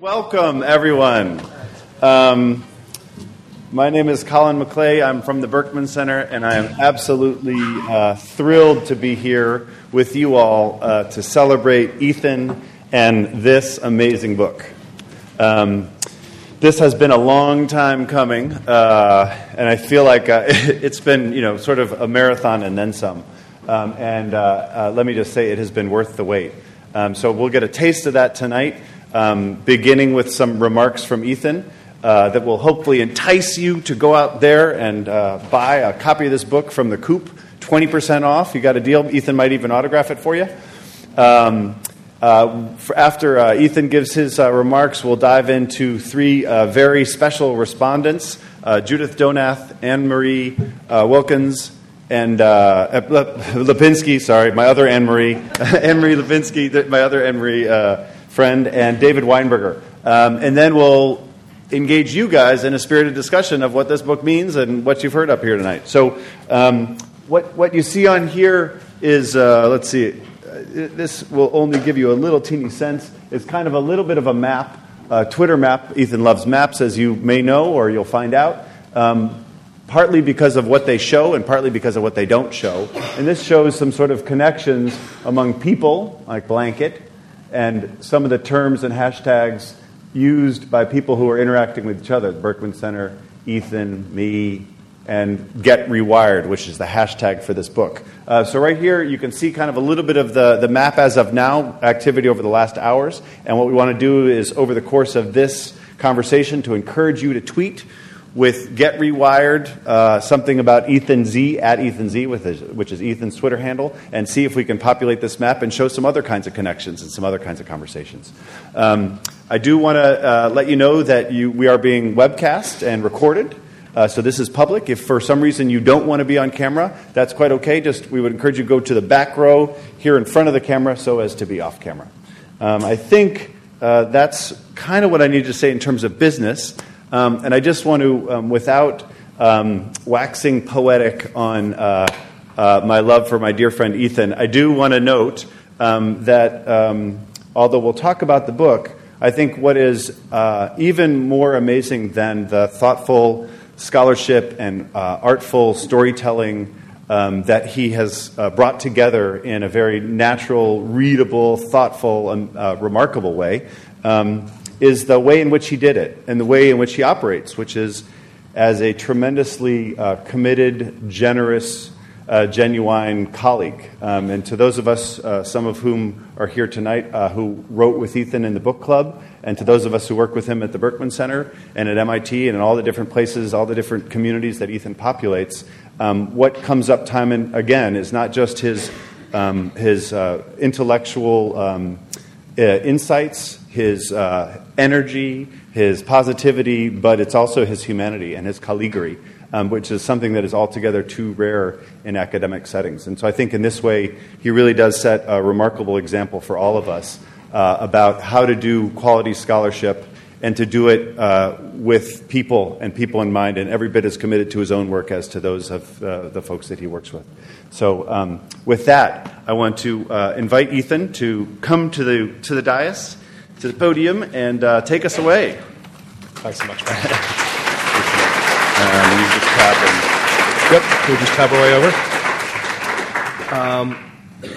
Welcome, everyone. My name is Colin McClay. I'm from the Berkman Center, and I am absolutely thrilled to be here with you all to celebrate Ethan and this amazing book. This has been a long time coming, and I feel like it's been, sort of a marathon and then some. Let me just say, it has been worth the wait. So we'll get a taste of that tonight. Beginning with some remarks from Ethan that will hopefully entice you to go out there and buy a copy of this book from the Coop, 20% off. You got a deal. Ethan might even autograph it for you. After Ethan gives his remarks, we'll dive into three very special respondents, Judith Donath, Anne-Marie Wilkins, and Lipinski, my other Anne-Marie, Anne-Marie Lipinski, my other Anne-Marie friend, and David Weinberger. And then we'll engage you guys in a spirited discussion of what this book means and what you've heard up here tonight. So what you see on here is, let's see, this will only give you a little teeny sense. It's kind of a little bit of a map, a Twitter map. Ethan loves maps, as you may know, or you'll find out. Partly because of what they show and partly because of what they don't show. And this shows some sort of connections among people, like blanket, and some of the terms and hashtags used by people who are interacting with each other. The Berkman Center, Ethan, me, and Get Rewired, which is the hashtag for this book. So right here, you can see kind of a little bit of the map as of now, activity over the last hours. And what we want to do is, over the course of this conversation, to encourage you to tweet with Get Rewired, something about Ethan Z, at Ethan Z, which is Ethan's Twitter handle, and see if we can populate this map and show some other kinds of connections and some other kinds of conversations. I do want to let you know that we are being webcast and recorded, so this is public. If for some reason you don't want to be on camera, that's quite okay. We would encourage you to go to the back row here in front of the camera so as to be off camera. I think that's kind of what I need to say in terms of business. And I just want to, without waxing poetic on my love for my dear friend Ethan, I do want to note that although we'll talk about the book, I think what is even more amazing than the thoughtful scholarship and artful storytelling that he has brought together in a very natural, readable, thoughtful, and remarkable way, is the way in which he did it and the way in which he operates, which is as a tremendously committed, generous, genuine colleague. And to those of us, some of whom are here tonight, who wrote with Ethan in the book club, and to those of us who work with him at the Berkman Center and at MIT and in all the different places, all the different communities that Ethan populates, what comes up time and again is not just his intellectual insights, his energy, his positivity, but it's also his humanity and his calligraphy, which is something that is altogether too rare in academic settings. And so I think in this way, he really does set a remarkable example for all of us about how to do quality scholarship and to do it with people and people in mind, and every bit as committed to his own work as to those of the folks that he works with. So with that, I want to invite Ethan to come to the dais, to the podium, and take us away. Thanks so much, man. You just tap and... Yep, we'll just tap our way over.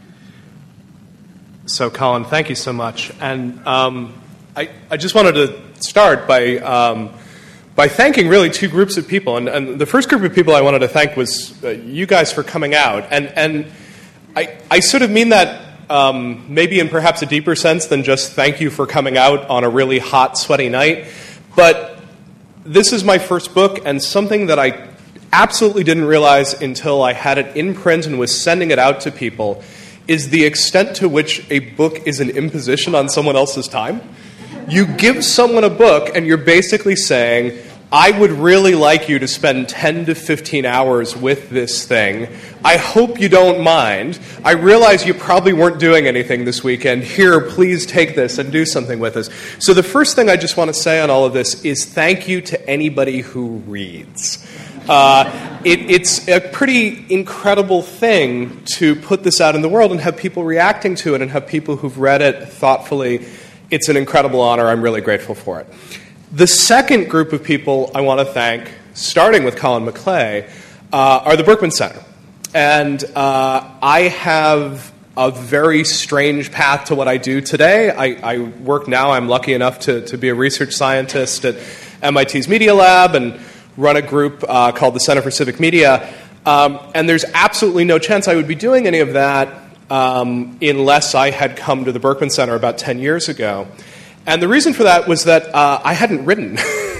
So, Colin, thank you so much. And I just wanted to start by thanking really two groups of people. And the first group of people I wanted to thank was you guys for coming out. And I sort of mean that maybe in perhaps a deeper sense than just thank you for coming out on a really hot, sweaty night. But this is my first book, and something that I absolutely didn't realize until I had it in print and was sending it out to people is the extent to which a book is an imposition on someone else's time. You give someone a book, and you're basically saying, I would really like you to spend 10 to 15 hours with this thing. I hope you don't mind. I realize you probably weren't doing anything this weekend. Here, please take this and do something with us. So the first thing I just want to say on all of this is thank you to anybody who reads. It's a pretty incredible thing to put this out in the world and have people reacting to it and have people who've read it thoughtfully It's an incredible honor. I'm really grateful for it. The second group of people I want to thank, starting with Colin McClay, are the Berkman Center. And I have a very strange path to what I do today. I work now, I'm lucky enough to be a research scientist at MIT's Media Lab and run a group called the Center for Civic Media. And there's absolutely no chance I would be doing any of that unless I had come to the Berkman Center about 10 years ago. And the reason for that was that I hadn't written.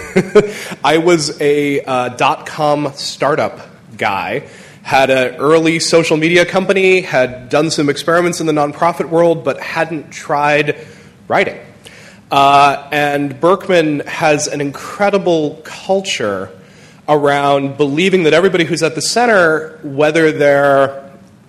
I was a dot-com startup guy, had an early social media company, had done some experiments in the nonprofit world, but hadn't tried writing. And Berkman has an incredible culture around believing that everybody who's at the center, whether they're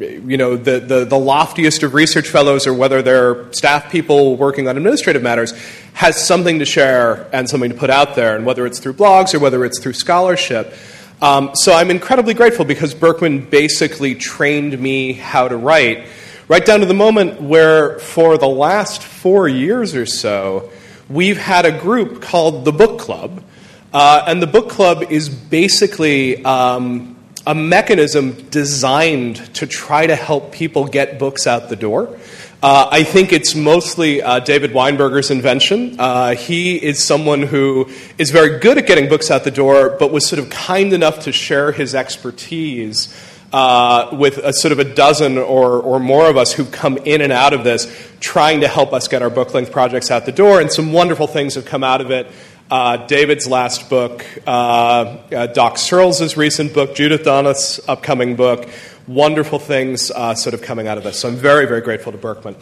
the loftiest of research fellows or whether they're staff people working on administrative matters, has something to share and something to put out there, and whether it's through blogs or whether it's through scholarship. So I'm incredibly grateful because Berkman basically trained me how to write, right down to the moment where for the last 4 years or so, we've had a group called the Book Club. And the Book Club is basically a mechanism designed to try to help people get books out the door. I think it's mostly David Weinberger's invention. He is someone who is very good at getting books out the door, but was sort of kind enough to share his expertise with a sort of a dozen or more of us who've come in and out of this, trying to help us get our book-length projects out the door, and some wonderful things have come out of it. David's last book, Doc Searles' recent book, Judith Donath's upcoming book, wonderful things sort of coming out of this. So I'm very, very grateful to Berkman.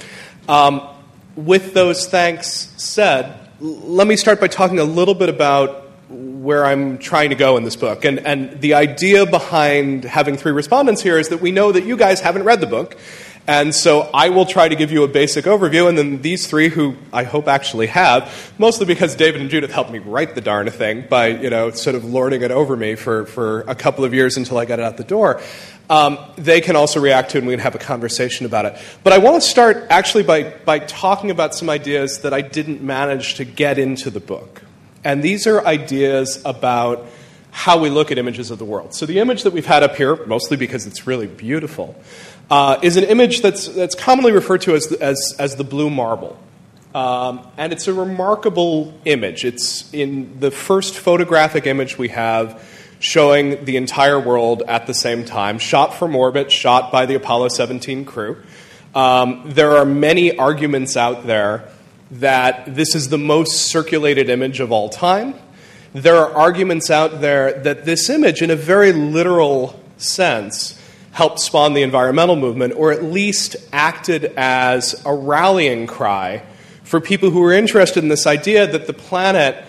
With those thanks said, let me start by talking a little bit about where I'm trying to go in this book. And the idea behind having 3 respondents here is that we know that you guys haven't read the book. And so I will try to give you a basic overview, and then these 3 who I hope actually have, mostly because David and Judith helped me write the darn thing by, sort of lording it over me for a couple of years until I got it out the door. They can also react to it, and we can have a conversation about it. But I want to start actually by talking about some ideas that I didn't manage to get into the book. And these are ideas about how we look at images of the world. So the image that we've had up here, mostly because it's really beautiful, is an image that's commonly referred to as the blue marble. And it's a remarkable image. It's in the first photographic image we have showing the entire world at the same time, shot from orbit, shot by the Apollo 17 crew. There are many arguments out there that this is the most circulated image of all time. There are arguments out there that this image, in a very literal sense, helped spawn the environmental movement, or at least acted as a rallying cry for people who were interested in this idea that the planet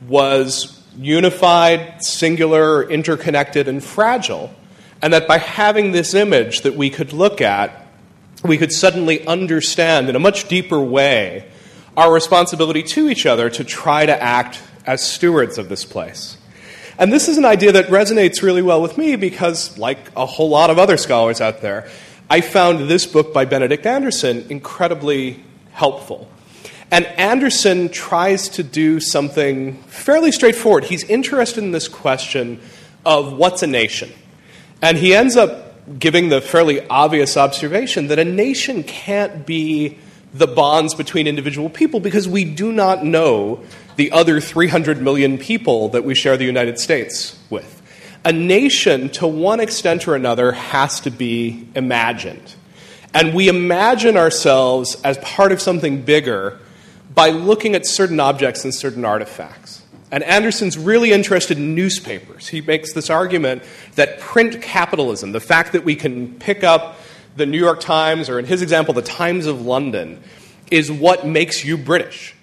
was unified, singular, interconnected, and fragile, and that by having this image that we could look at, we could suddenly understand in a much deeper way our responsibility to each other to try to act as stewards of this place. And this is an idea that resonates really well with me because, like a whole lot of other scholars out there, I found this book by Benedict Anderson incredibly helpful. And Anderson tries to do something fairly straightforward. He's interested in this question of what's a nation. And he ends up giving the fairly obvious observation that a nation can't be the bonds between individual people because we do not know the other 300 million people that we share the United States with. A nation, to one extent or another, has to be imagined. And we imagine ourselves as part of something bigger by looking at certain objects and certain artifacts. And Anderson's really interested in newspapers. He makes this argument that print capitalism, the fact that we can pick up the New York Times, or in his example, the Times of London, is what makes you British.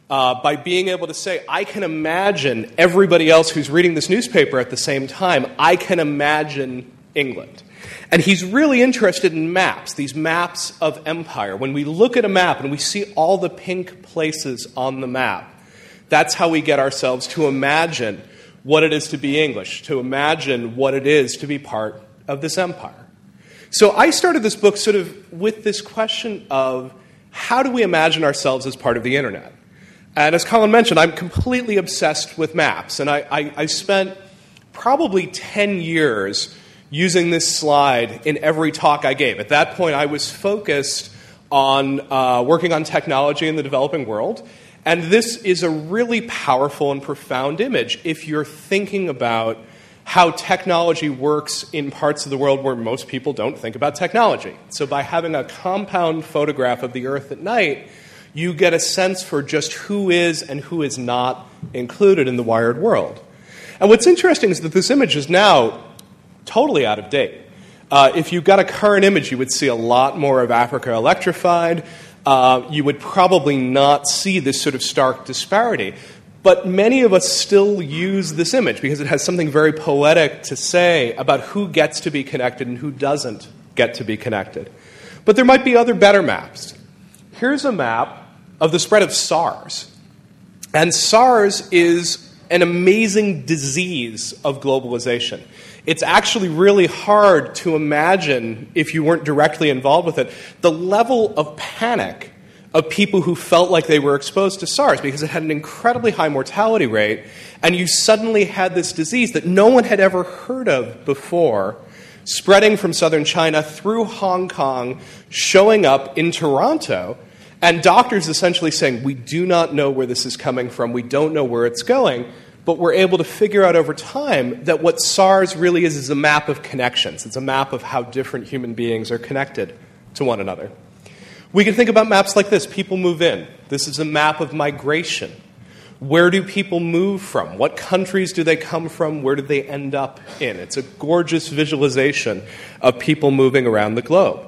By being able to say, I can imagine everybody else who's reading this newspaper at the same time, I can imagine England. And he's really interested in maps, these maps of empire. When we look at a map and we see all the pink places on the map, that's how we get ourselves to imagine what it is to be English, to imagine what it is to be part of this empire. So I started this book sort of with this question of how do we imagine ourselves as part of the internet? And as Colin mentioned, I'm completely obsessed with maps. And I spent probably 10 years using this slide in every talk I gave. At that point, I was focused on working on technology in the developing world. And this is a really powerful and profound image if you're thinking about how technology works in parts of the world where most people don't think about technology. So by having a compound photograph of the Earth at night, you get a sense for just who is and who is not included in the wired world. And what's interesting is that this image is now totally out of date. If you got a current image, you would see a lot more of Africa electrified. You would probably not see this sort of stark disparity. But many of us still use this image because it has something very poetic to say about who gets to be connected and who doesn't get to be connected. But there might be other better maps. Here's a map of the spread of SARS. And SARS is an amazing disease of globalization. It's actually really hard to imagine, if you weren't directly involved with it, the level of panic of people who felt like they were exposed to SARS because it had an incredibly high mortality rate, and you suddenly had this disease that no one had ever heard of before, spreading from southern China through Hong Kong, showing up in Toronto, and doctors essentially saying, we do not know where this is coming from, we don't know where it's going, but we're able to figure out over time that what SARS really is a map of connections. It's a map of how different human beings are connected to one another. We can think about maps like this. People move in. This is a map of migration. Where do people move from? What countries do they come from? Where do they end up in? It's a gorgeous visualization of people moving around the globe.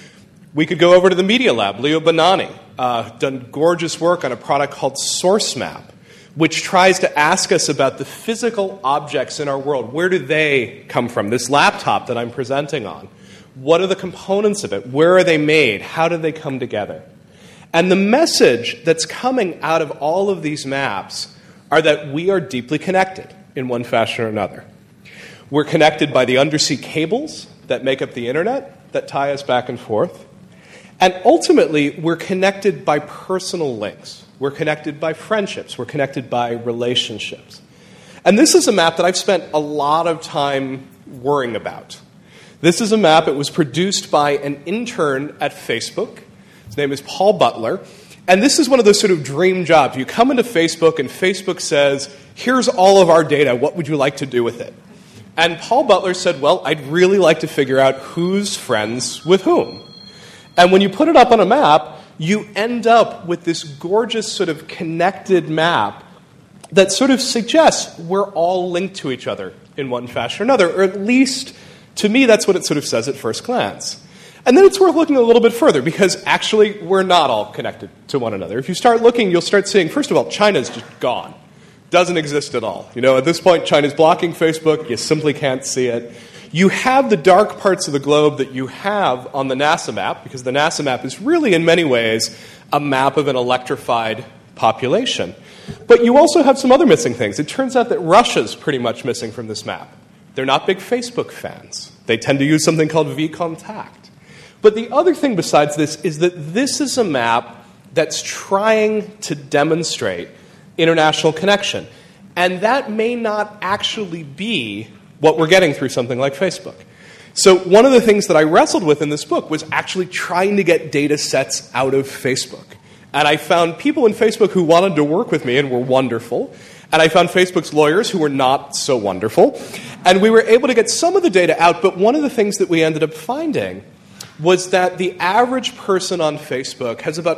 We could go over to the Media Lab. Leo Bonanni done gorgeous work on a product called SourceMap, which tries to ask us about the physical objects in our world. Where do they come from? This laptop that I'm presenting on. What are the components of it? Where are they made? How do they come together? And the message that's coming out of all of these maps are that we are deeply connected in one fashion or another. We're connected by the undersea cables that make up the internet, that tie us back and forth. And ultimately, we're connected by personal links. We're connected by friendships. We're connected by relationships. And this is a map that I've spent a lot of time worrying about. This is a map. It was produced by an intern at Facebook. His name is Paul Butler. And this is one of those sort of dream jobs. You come into Facebook, and Facebook says, here's all of our data. What would you like to do with it? And Paul Butler said, well, I'd really like to figure out who's friends with whom. And when you put it up on a map, you end up with this gorgeous sort of connected map that sort of suggests we're all linked to each other in one fashion or another, or at least, to me, that's what it sort of says at first glance. And then it's worth looking a little bit further, because actually we're not all connected to one another. If you start looking, you'll start seeing, first of all, China's just gone. Doesn't exist at all. At this point, China's blocking Facebook. You simply can't see it. You have the dark parts of the globe that you have on the NASA map, because the NASA map is really, in many ways, a map of an electrified population. But you also have some other missing things. It turns out that Russia's pretty much missing from this map. They're not big Facebook fans. They tend to use something called VKontakte. But the other thing besides this is that this is a map that's trying to demonstrate international connection. And that may not actually be what we're getting through something like Facebook. So one of the things that I wrestled with in this book was actually trying to get data sets out of Facebook. And I found people in Facebook who wanted to work with me and were wonderful. And I found Facebook's lawyers who were not so wonderful. And we were able to get some of the data out, but one of the things that we ended up finding was that the average person on Facebook has about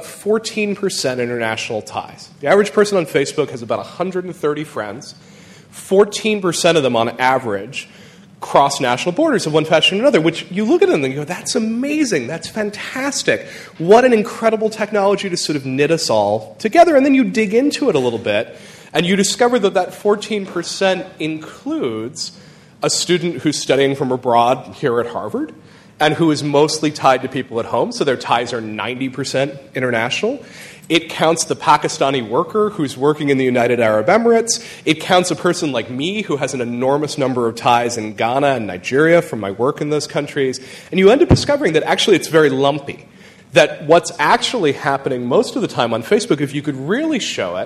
14% international ties. The average person on Facebook has about 130 friends. 14% of them, on average, cross national borders of one fashion or another, which you look at them and you go, that's amazing, that's fantastic. What an incredible technology to sort of knit us all together. And then you dig into it a little bit, and you discover that that 14% includes a student who's studying from abroad here at Harvard, and who is mostly tied to people at home, so their ties are 90% international. It counts the Pakistani worker who's working in the United Arab Emirates. It counts a person like me who has an enormous number of ties in Ghana and Nigeria from my work in those countries. And you end up discovering that actually it's very lumpy, that what's actually happening most of the time on Facebook, if you could really show it,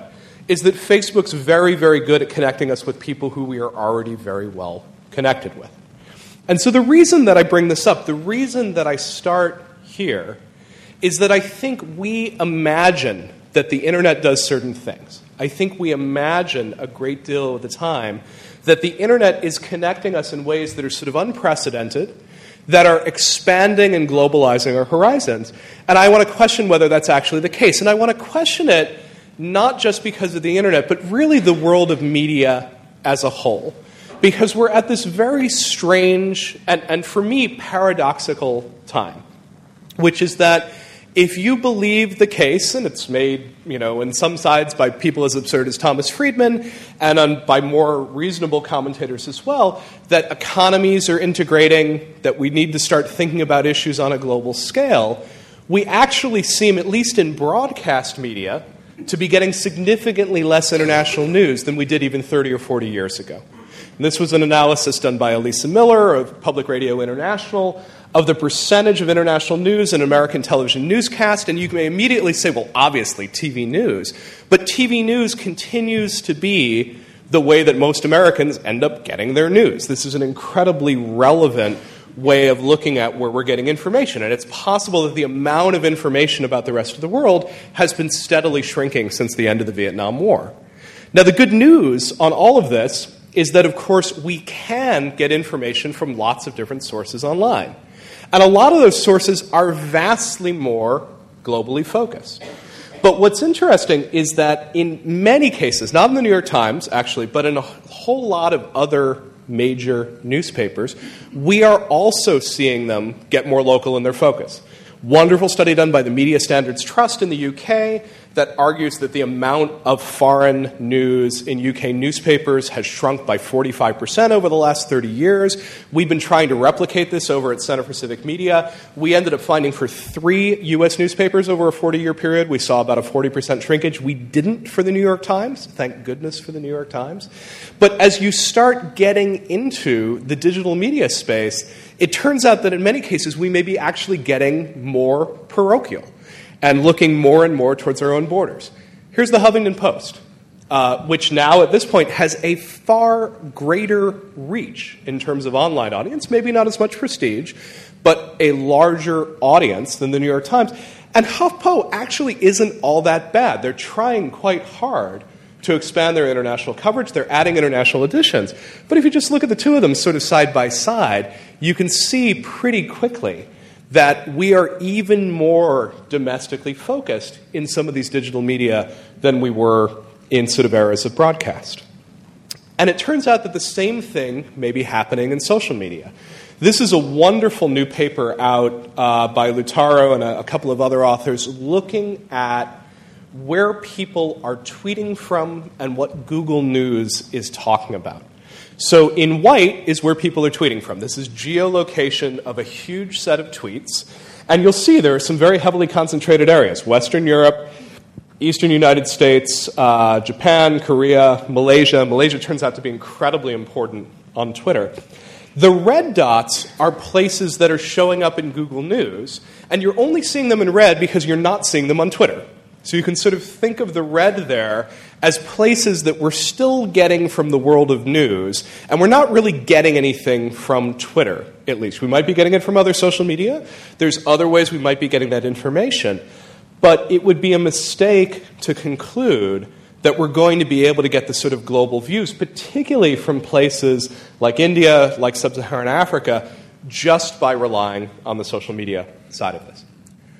is that Facebook's very, very good at connecting us with people who we are already very well connected with. And so the reason that I bring this up, the reason that I start here, is that I think we imagine that the internet does certain things. I think we imagine a great deal of the time that the internet is connecting us in ways that are sort of unprecedented, that are expanding and globalizing our horizons. And I want to question whether that's actually the case. And I want to question it not just because of the internet, but really the world of media as a whole. Because we're at this very strange and for me, paradoxical time, which is that if you believe the case, and it's made, in some sides by people as absurd as Thomas Friedman and by more reasonable commentators as well, that economies are integrating, that we need to start thinking about issues on a global scale, we actually seem, at least in broadcast media, to be getting significantly less international news than we did even 30 or 40 years ago. And this was an analysis done by Elisa Miller of Public Radio International of the percentage of international news in American television newscast, and you may immediately say, well, obviously TV news. But TV news continues to be the way that most Americans end up getting their news. This is an incredibly relevant way of looking at where we're getting information, and it's possible that the amount of information about the rest of the world has been steadily shrinking since the end of the Vietnam War. Now, the good news on all of this is that, of course, we can get information from lots of different sources online. And a lot of those sources are vastly more globally focused. But what's interesting is that in many cases, not in the New York Times, actually, but in a whole lot of other major newspapers, we are also seeing them get more local in their focus. Wonderful study done by the Media Standards Trust in the UK that argues that the amount of foreign news in UK newspapers has shrunk by 45% over the last 30 years. We've been trying to replicate this over at Center for Civic Media. We ended up finding for 3 US newspapers over a 40-year period, we saw about a 40% shrinkage. We didn't for the New York Times. Thank goodness for the New York Times. But as you start getting into the digital media space, it turns out that in many cases we may be actually getting more parochial and looking more and more towards our own borders. Here's the Huffington Post, which now at this point has a far greater reach in terms of online audience, maybe not as much prestige, but a larger audience than the New York Times. And HuffPo actually isn't all that bad. They're trying quite hard to expand their international coverage. They're adding international editions. But if you just look at the two of them sort of side by side, you can see pretty quickly that we are even more domestically focused in some of these digital media than we were in sort of eras of broadcast. And it turns out that the same thing may be happening in social media. This is a wonderful new paper out by Lutaro and a couple of other authors looking at where people are tweeting from and what Google News is talking about. So in white is where people are tweeting from. This is geolocation of a huge set of tweets. And you'll see there are some very heavily concentrated areas. Western Europe, Eastern United States, Japan, Korea, Malaysia. Malaysia turns out to be incredibly important on Twitter. The red dots are places that are showing up in Google News, and you're only seeing them in red because you're not seeing them on Twitter. So you can sort of think of the red there as places that we're still getting from the world of news, and we're not really getting anything from Twitter, at least. We might be getting it from other social media. There's other ways we might be getting that information. But it would be a mistake to conclude that we're going to be able to get the sort of global views, particularly from places like India, like Sub-Saharan Africa, just by relying on the social media side of this.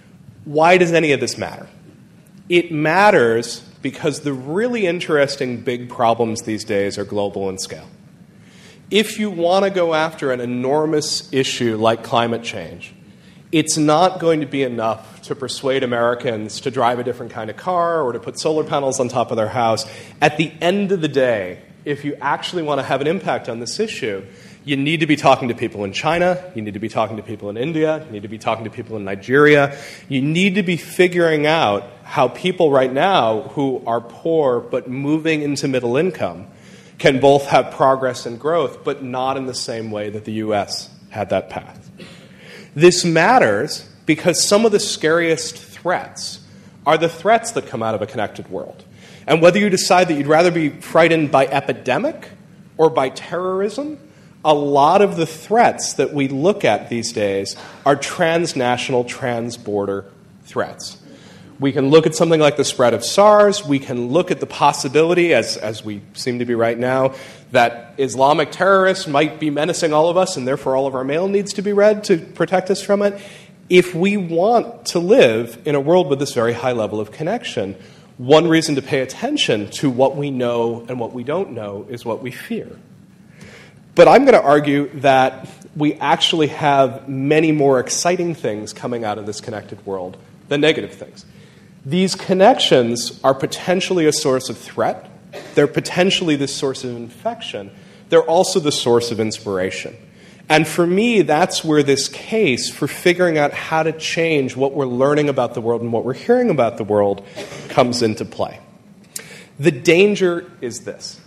Why does any of this matter? It matters because the really interesting big problems these days are global in scale. If you want to go after an enormous issue like climate change, it's not going to be enough to persuade Americans to drive a different kind of car or to put solar panels on top of their house. At the end of the day, if you actually want to have an impact on this issue, you need to be talking to people in China, you need to be talking to people in India, you need to be talking to people in Nigeria. You need to be figuring out how people right now who are poor but moving into middle income can both have progress and growth, but not in the same way that the U.S. had that path. This matters because some of the scariest threats are the threats that come out of a connected world. And whether you decide that you'd rather be frightened by epidemic or by terrorism, a lot of the threats that we look at these days are transnational, transborder threats. We can look at something like the spread of SARS. We can look at the possibility, as we seem to be right now, that Islamic terrorists might be menacing all of us, and therefore all of our mail needs to be read to protect us from it. If we want to live in a world with this very high level of connection, one reason to pay attention to what we know and what we don't know is what we fear. But I'm going to argue that we actually have many more exciting things coming out of this connected world than negative things. These connections are potentially a source of threat. They're potentially the source of infection. They're also the source of inspiration. And for me, that's where this case for figuring out how to change what we're learning about the world and what we're hearing about the world comes into play. The danger is this.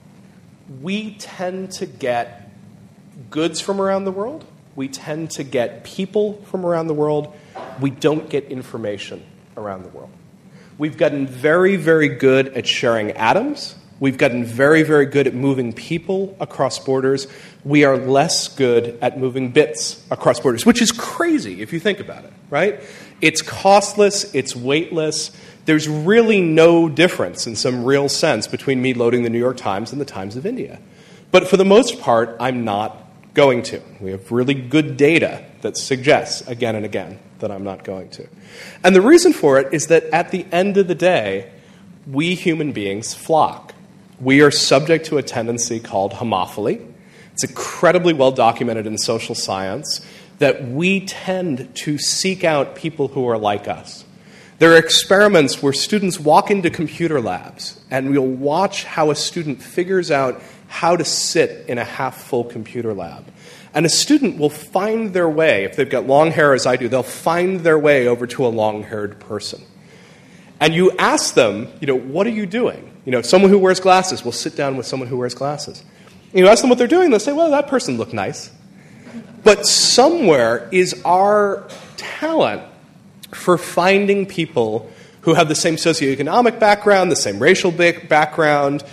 We tend to get goods from around the world. We tend to get people from around the world. We don't get information around the world. We've gotten very, very good at sharing atoms. We've gotten very, very good at moving people across borders. We are less good at moving bits across borders, which is crazy if you think about it, right? It's costless. It's weightless. There's really no difference in some real sense between me loading the New York Times and the Times of India. But for the most part, I'm not going to. We have really good data that suggests again and again that I'm not going to. And the reason for it is that at the end of the day, we human beings flock. We are subject to a tendency called homophily. It's incredibly well documented in social science that we tend to seek out people who are like us. There are experiments where students walk into computer labs and we'll watch how a student figures out how to sit in a half-full computer lab. And a student will find their way, if they've got long hair as I do, they'll find their way over to a long-haired person. And you ask them, what are you doing? Someone who wears glasses will sit down with someone who wears glasses. And you ask them what they're doing, they'll say, well, that person looked nice. But somewhere is our talent for finding people who have the same socioeconomic background, the same racial background,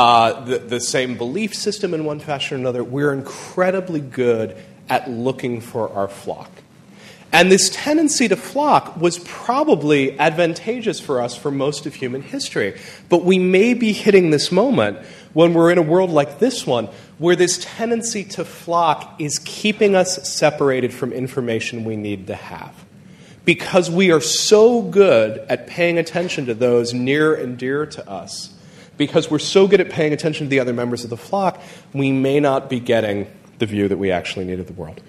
the same belief system in one fashion or another. We're incredibly good at looking for our flock. And this tendency to flock was probably advantageous for us for most of human history. But we may be hitting this moment when we're in a world like this one where this tendency to flock is keeping us separated from information we need to have. Because we are so good at paying attention to those near and dear to us, because we're so good at paying attention to the other members of the flock, we may not be getting the view that we actually need of the world.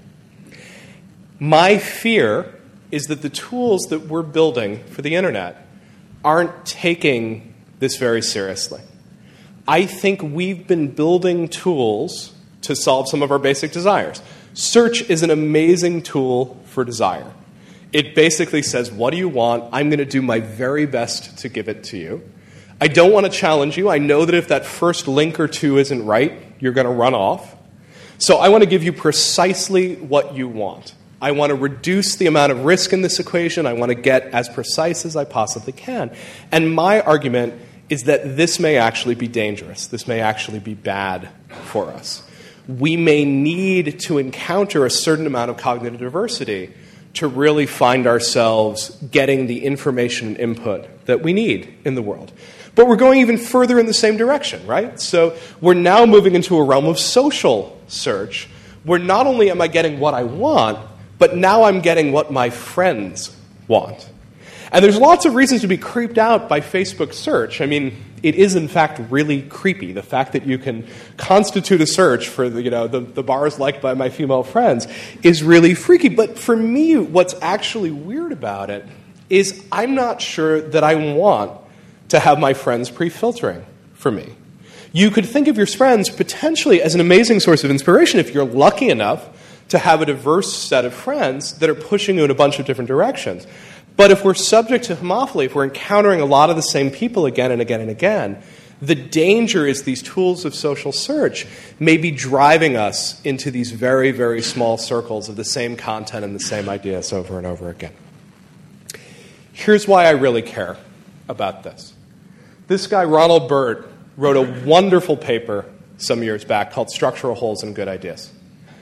My fear is that the tools that we're building for the internet aren't taking this very seriously. I think we've been building tools to solve some of our basic desires. Search is an amazing tool for desire. It basically says, what do you want? I'm going to do my very best to give it to you. I don't want to challenge you. I know that if that first link or two isn't right, you're going to run off. So I want to give you precisely what you want. I want to reduce the amount of risk in this equation. I want to get as precise as I possibly can. And my argument is that this may actually be dangerous. This may actually be bad for us. We may need to encounter a certain amount of cognitive diversity to really find ourselves getting the information and input that we need in the world. But we're going even further in the same direction, right? So we're now moving into a realm of social search where not only am I getting what I want, but now I'm getting what my friends want. And there's lots of reasons to be creeped out by Facebook search. I mean, it is in fact really creepy. The fact that you can constitute a search for the bars liked by my female friends is really freaky. But for me, what's actually weird about it is I'm not sure that I want to have my friends pre-filtering for me. You could think of your friends potentially as an amazing source of inspiration if you're lucky enough to have a diverse set of friends that are pushing you in a bunch of different directions. But if we're subject to homophily, if we're encountering a lot of the same people again and again and again, the danger is these tools of social search may be driving us into these very, very small circles of the same content and the same ideas over and over again. Here's why I really care about this. This guy, Ronald Burt, wrote a wonderful paper some years back called Structural Holes in Good Ideas.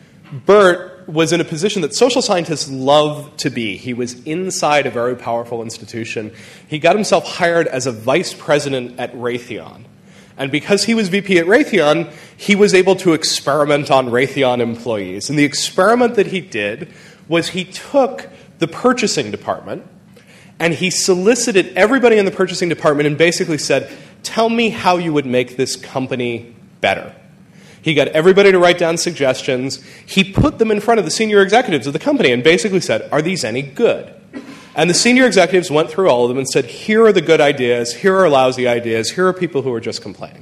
Burt was in a position that social scientists love to be. He was inside a very powerful institution. He got himself hired as a vice president at Raytheon. And because he was VP at Raytheon, he was able to experiment on Raytheon employees. And the experiment that he did was he took the purchasing department and he solicited everybody in the purchasing department and basically said, tell me how you would make this company better. He got everybody to write down suggestions. He put them in front of the senior executives of the company and basically said, are these any good? And the senior executives went through all of them and said, here are the good ideas, here are lousy ideas, here are people who are just complaining.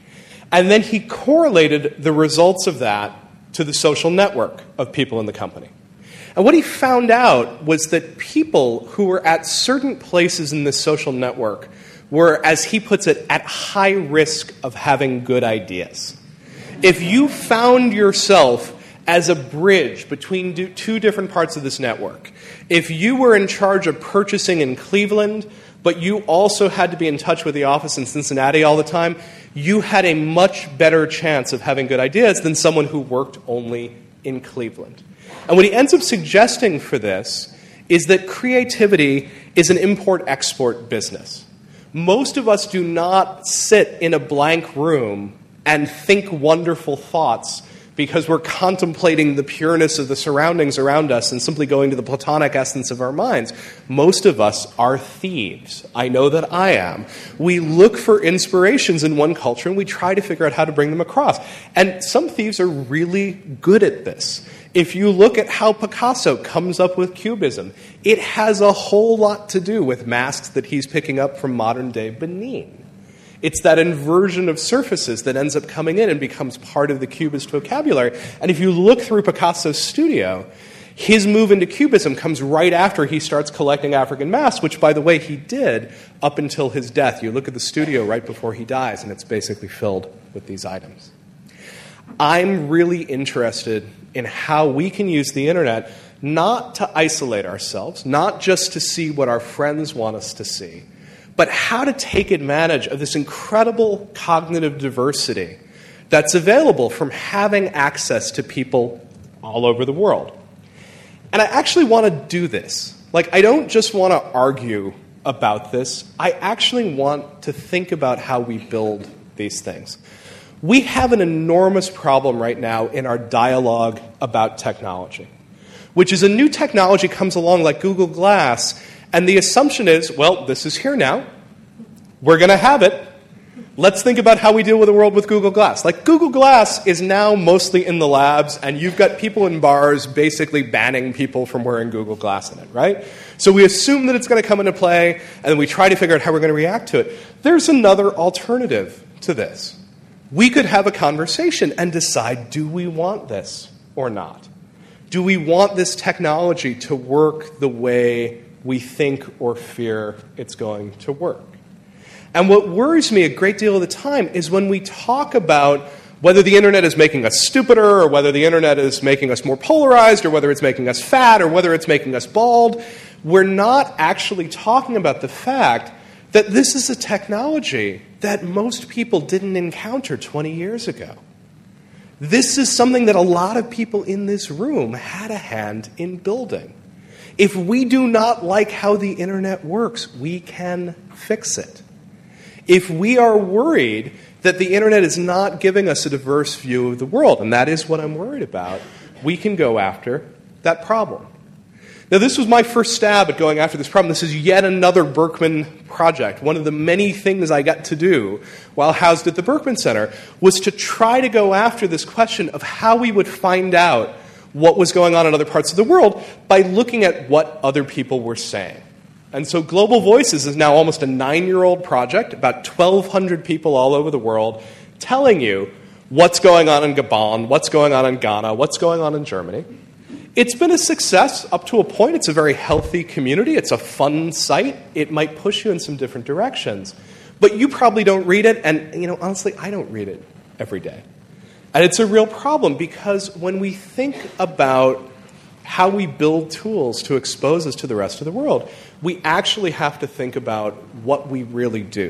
And then he correlated the results of that to the social network of people in the company. And what he found out was that people who were at certain places in this social network were, as he puts it, at high risk of having good ideas. If you found yourself as a bridge between two different parts of this network, if you were in charge of purchasing in Cleveland, but you also had to be in touch with the office in Cincinnati all the time, you had a much better chance of having good ideas than someone who worked only in Cleveland. And what he ends up suggesting for this is that creativity is an import-export business. Most of us do not sit in a blank room and think wonderful thoughts because we're contemplating the pureness of the surroundings around us and simply going to the Platonic essence of our minds. Most of us are thieves. I know that I am. We look for inspirations in one culture and we try to figure out how to bring them across. And some thieves are really good at this. If you look at how Picasso comes up with Cubism, it has a whole lot to do with masks that he's picking up from modern-day Benin. It's that inversion of surfaces that ends up coming in and becomes part of the Cubist vocabulary. And if you look through Picasso's studio, his move into Cubism comes right after he starts collecting African masks, which, by the way, he did up until his death. You look at the studio right before he dies, and it's basically filled with these items. I'm really interested in how we can use the internet not to isolate ourselves, not just to see what our friends want us to see, but how to take advantage of this incredible cognitive diversity that's available from having access to people all over the world. And I actually want to do this. I don't just want to argue about this. I actually want to think about how we build these things. We have an enormous problem right now in our dialogue about technology, which is a new technology comes along like Google Glass, and the assumption is, well, this is here now. We're going to have it. Let's think about how we deal with the world with Google Glass. Google Glass is now mostly in the labs, and you've got people in bars basically banning people from wearing Google Glass in it, right? So we assume that it's going to come into play, and then we try to figure out how we're going to react to it. There's another alternative to this. We could have a conversation and decide, do we want this or not? Do we want this technology to work the way we think or fear it's going to work? And what worries me a great deal of the time is when we talk about whether the internet is making us stupider or whether the internet is making us more polarized or whether it's making us fat or whether it's making us bald, we're not actually talking about the fact that this is a technology that most people didn't encounter 20 years ago. This is something that a lot of people in this room had a hand in building. If we do not like how the internet works, we can fix it. If we are worried that the internet is not giving us a diverse view of the world, and that is what I'm worried about, we can go after that problem. Now, this was my first stab at going after this problem. This is yet another Berkman project. One of the many things I got to do while housed at the Berkman Center was to try to go after this question of how we would find out what was going on in other parts of the world by looking at what other people were saying. And so Global Voices is now almost a 9-year-old project, about 1,200 people all over the world telling you what's going on in Gabon, what's going on in Ghana, what's going on in Germany. It's been a success up to a point. It's a very healthy community. It's a fun site. It might push you in some different directions. But you probably don't read it, and honestly, I don't read it every day. And it's a real problem because when we think about how we build tools to expose us to the rest of the world, we actually have to think about what we really do.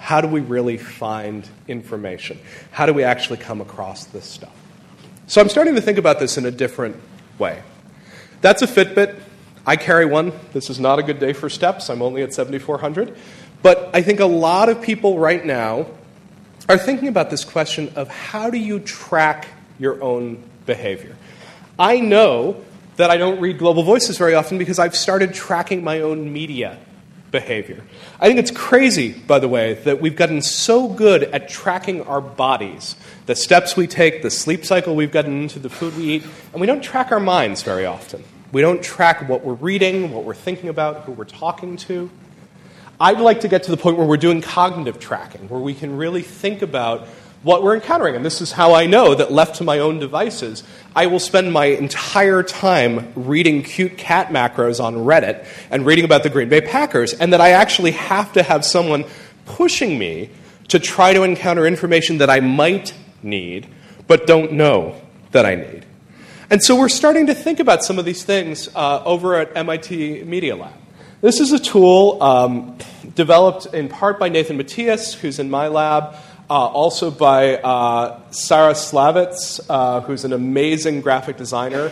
How do we really find information? How do we actually come across this stuff? So I'm starting to think about this in a different way. That's a Fitbit. I carry one. This is not a good day for steps. I'm only at 7,400. But I think a lot of people right now are thinking about this question of how do you track your own behavior? I know that I don't read Global Voices very often because I've started tracking my own media behavior. I think it's crazy, by the way, that we've gotten so good at tracking our bodies, the steps we take, the sleep cycle we've gotten into, the food we eat, and we don't track our minds very often. We don't track what we're reading, what we're thinking about, who we're talking to. I'd like to get to the point where we're doing cognitive tracking, where we can really think about what we're encountering. And this is how I know that left to my own devices, I will spend my entire time reading cute cat macros on Reddit and reading about the Green Bay Packers, and that I actually have to have someone pushing me to try to encounter information that I might need but don't know that I need. And so we're starting to think about some of these things over at MIT Media Lab. This is a tool developed in part by Nathan Matias, who's in my lab, also by Sarah Slavitz, who's an amazing graphic designer.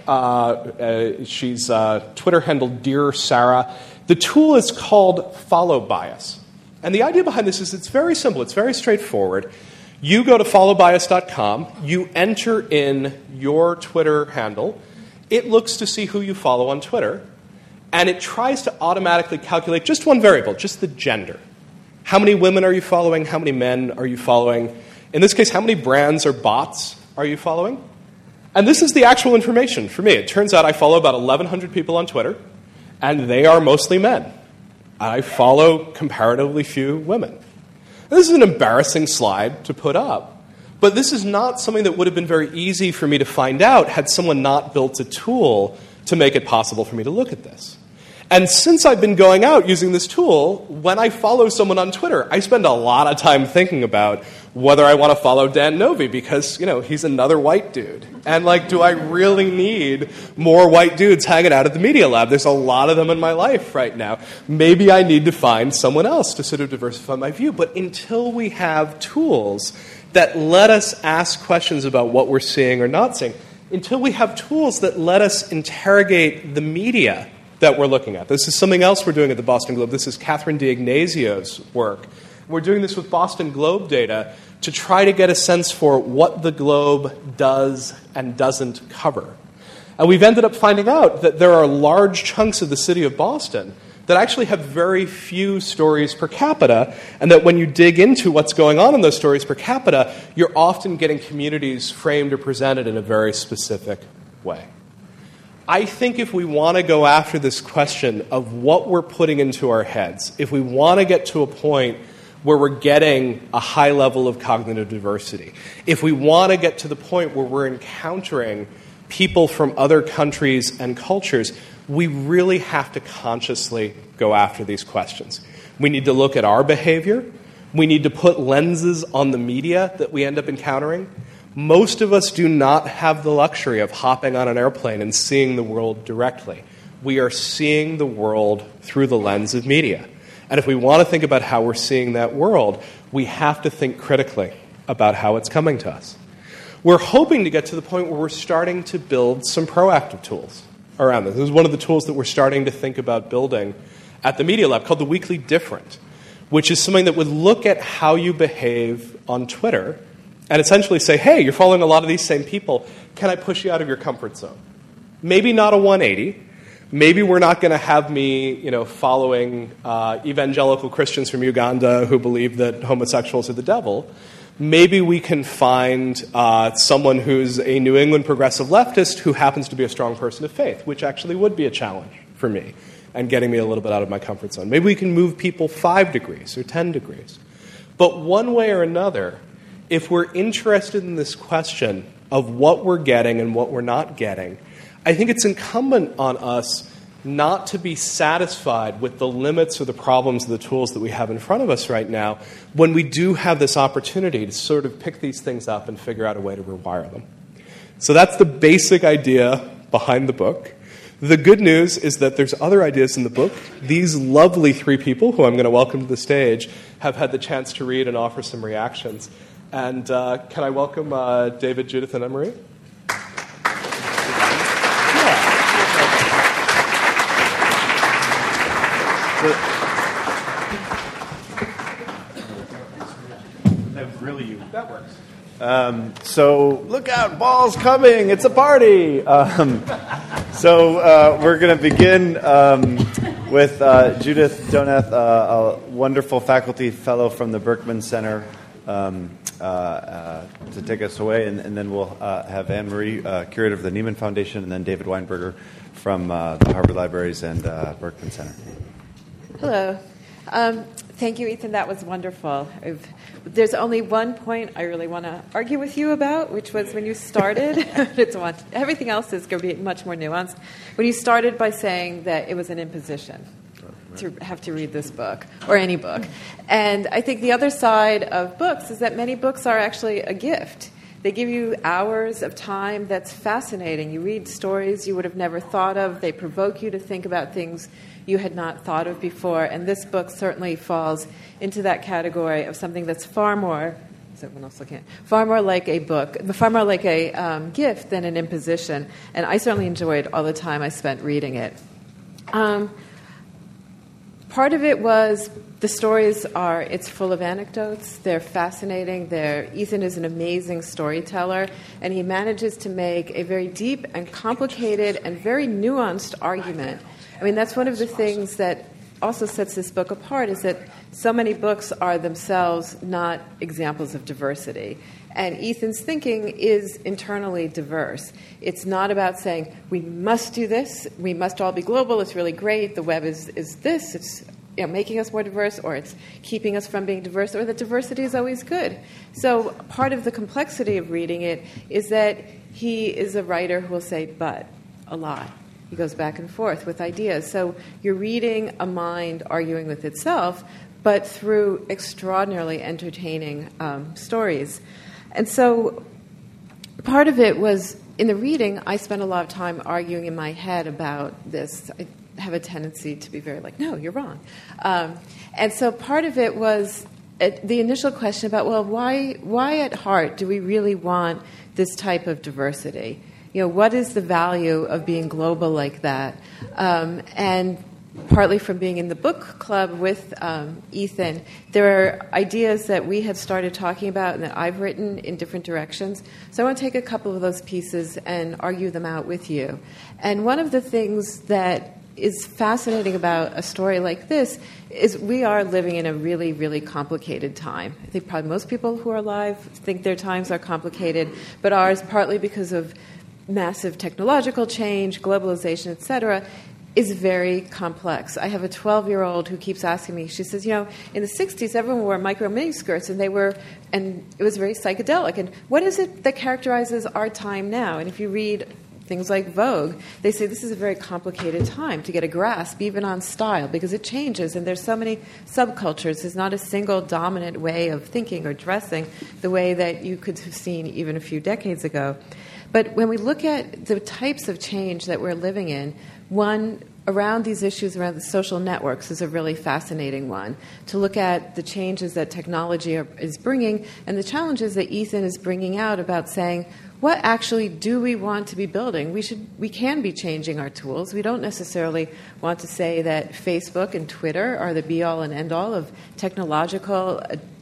She's Twitter handled Dear Sarah. The tool is called Follow Bias. And the idea behind this is it's very simple. It's very straightforward. You go to followbias.com. You enter in your Twitter handle. It looks to see who you follow on Twitter. And it tries to automatically calculate just one variable, just the gender. How many women are you following? How many men are you following? In this case, how many brands or bots are you following? And this is the actual information for me. It turns out I follow about 1,100 people on Twitter, and they are mostly men. I follow comparatively few women. This is an embarrassing slide to put up, but this is not something that would have been very easy for me to find out had someone not built a tool to make it possible for me to look at this. And since I've been going out using this tool, when I follow someone on Twitter, I spend a lot of time thinking about whether I want to follow Dan Novi because, he's another white dude. And, do I really need more white dudes hanging out at the Media Lab? There's a lot of them in my life right now. Maybe I need to find someone else to sort of diversify my view. But until we have tools that let us ask questions about what we're seeing or not seeing, until we have tools that let us interrogate the media that we're looking at. This is something else we're doing at the Boston Globe. This is Catherine D'Ignazio's work. We're doing this with Boston Globe data to try to get a sense for what the Globe does and doesn't cover. And we've ended up finding out that there are large chunks of the city of Boston that actually have very few stories per capita, and that when you dig into what's going on in those stories per capita, you're often getting communities framed or presented in a very specific way. I think if we want to go after this question of what we're putting into our heads, if we want to get to a point where we're getting a high level of cognitive diversity, if we want to get to the point where we're encountering people from other countries and cultures, we really have to consciously go after these questions. We need to look at our behavior. We need to put lenses on the media that we end up encountering. Most of us do not have the luxury of hopping on an airplane and seeing the world directly. We are seeing the world through the lens of media. And if we want to think about how we're seeing that world, we have to think critically about how it's coming to us. We're hoping to get to the point where we're starting to build some proactive tools around this. This is one of the tools that we're starting to think about building at the Media Lab called the Weekly Different, which is something that would look at how you behave on Twitter and essentially say, hey, you're following a lot of these same people. Can I push you out of your comfort zone? Maybe not a 180. Maybe we're not going to have me, following evangelical Christians from Uganda who believe that homosexuals are the devil. Maybe we can find someone who's a New England progressive leftist who happens to be a strong person of faith, which actually would be a challenge for me and getting me a little bit out of my comfort zone. Maybe we can move people 5 degrees or 10 degrees. But one way or another, if we're interested in this question of what we're getting and what we're not getting, I think it's incumbent on us not to be satisfied with the limits or the problems of the tools that we have in front of us right now when we do have this opportunity to sort of pick these things up and figure out a way to rewire them. So that's the basic idea behind the book. The good news is that there's other ideas in the book. These lovely three people, who I'm going to welcome to the stage, have had the chance to read and offer some reactions. And can I welcome David, Judith, and Anne-Marie? That works. So look out, ball's coming. It's a party. So we're going to begin with Judith Donath, a wonderful faculty fellow from the Berkman Center, to take us away. And then we'll have Anne-Marie, curator of the Nieman Foundation, and then David Weinberger from the Harvard Libraries and Berkman Center. Hello. Thank you, Ethan. That was wonderful. There's only one point I really want to argue with you about, which was when you started. Everything else is going to be much more nuanced. When you started by saying that it was an imposition to have to read this book, or any book. And I think the other side of books is that many books are actually a gift. They give you hours of time that's fascinating. You read stories you would have never thought of. They provoke you to think about things you had not thought of before. And this book certainly falls into that category of something that's far more, is everyone else looking at? Far more like a book, far more like a gift than an imposition. And I certainly enjoyed all the time I spent reading it. Part of it was the stories it's full of anecdotes. They're fascinating. Ethan is an amazing storyteller, and he manages to make a very deep and complicated and very nuanced argument. I mean, that's one of the things that also sets this book apart, is that so many books are themselves not examples of diversity. And Ethan's thinking is internally diverse. It's not about saying, we must do this, we must all be global, it's really great, the web is this, it's making us more diverse, or it's keeping us from being diverse, or that diversity is always good. So part of the complexity of reading it is that he is a writer who will say, but, a lot. He goes back and forth with ideas. So you're reading a mind arguing with itself, but through extraordinarily entertaining stories. And so part of it was, in the reading, I spent a lot of time arguing in my head about this. I have a tendency to be very like, no, you're wrong. And so part of it was the initial question about, well, why at heart do we really want this type of diversity? What is the value of being global like that? And partly from being in the book club with Ethan, there are ideas that we have started talking about and that I've written in different directions. So I want to take a couple of those pieces and argue them out with you. And one of the things that is fascinating about a story like this is we are living in a really, really complicated time. I think probably most people who are alive think their times are complicated, but ours, partly because of massive technological change, globalization, et cetera, is very complex. I have a 12-year-old who keeps asking me, she says, in the 60s, everyone wore micro miniskirts, and it was very psychedelic. And what is it that characterizes our time now? And if you read things like Vogue, they say this is a very complicated time to get a grasp, even on style, because it changes, and there's so many subcultures. There's not a single dominant way of thinking or dressing the way that you could have seen even a few decades ago. But when we look at the types of change that we're living in, one around these issues around the social networks is a really fascinating one. To look at the changes that technology is bringing and the challenges that Ethan is bringing out about saying, what actually do we want to be building? We can be changing our tools. We don't necessarily want to say that Facebook and Twitter are the be-all and end-all of technological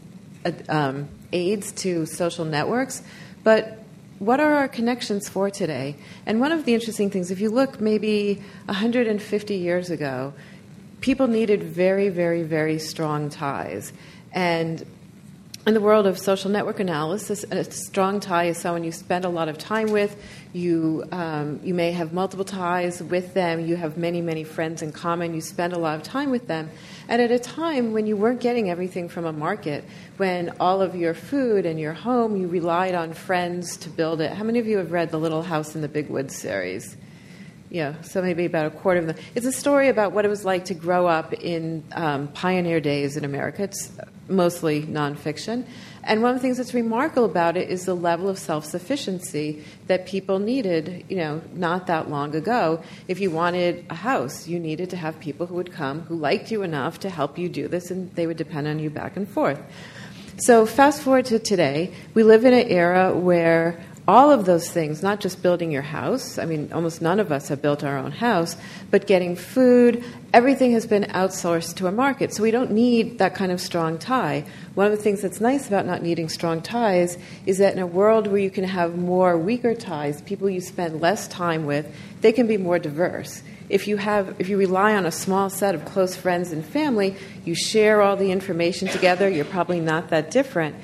aids to social networks, but what are our connections for today? And one of the interesting things, if you look maybe 150 years ago, people needed very, very, very strong ties. And in the world of social network analysis, a strong tie is someone you spend a lot of time with. You may have multiple ties with them. You have many, many friends in common. You spend a lot of time with them. And at a time when you weren't getting everything from a market, when all of your food and your home, you relied on friends to build it. How many of you have read the Little House in the Big Woods series? So maybe about a quarter of them. It's a story about what it was like to grow up in pioneer days in America. It's mostly nonfiction. And one of the things that's remarkable about it is the level of self-sufficiency that people needed, not that long ago. If you wanted a house, you needed to have people who would come who liked you enough to help you do this, and they would depend on you back and forth. So fast forward to today, we live in an era where all of those things, not just building your house, almost none of us have built our own house, but getting food, everything has been outsourced to a market. So we don't need that kind of strong tie. One of the things that's nice about not needing strong ties is that in a world where you can have more weaker ties, people you spend less time with, they can be more diverse. If you rely on a small set of close friends and family, you share all the information together, you're probably not that different.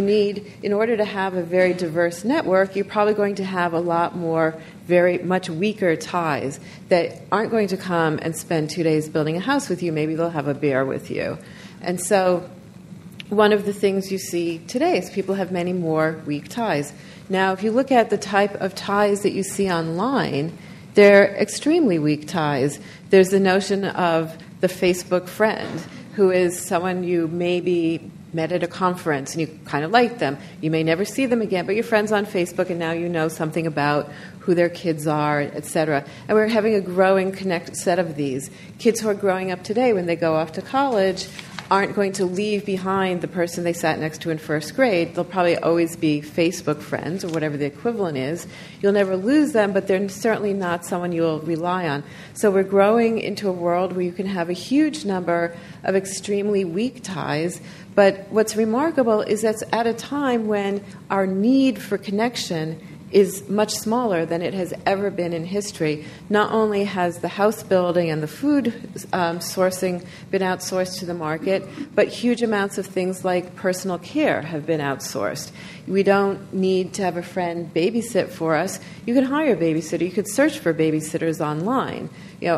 In order to have a very diverse network, you're probably going to have a lot more very much weaker ties that aren't going to come and spend 2 days building a house with you. Maybe they'll have a bear with you. And so one of the things you see today is people have many more weak ties. Now, if you look at the type of ties that you see online, they're extremely weak ties. There's the notion of the Facebook friend, who is someone you maybe met at a conference and you kind of like them. You may never see them again, but you're friends on Facebook and now you know something about who their kids are, etc. And we're having a growing set of these. Kids who are growing up today, when they go off to college, aren't going to leave behind the person they sat next to in first grade. They'll probably always be Facebook friends or whatever the equivalent is. You'll never lose them, but they're certainly not someone you'll rely on. So we're growing into a world where you can have a huge number of extremely weak ties. But what's remarkable is that's at a time when our need for connection is much smaller than it has ever been in history. Not only has the house building and the food sourcing been outsourced to the market, but huge amounts of things like personal care have been outsourced. We don't need to have a friend babysit for us. You can hire a babysitter. You could search for babysitters online.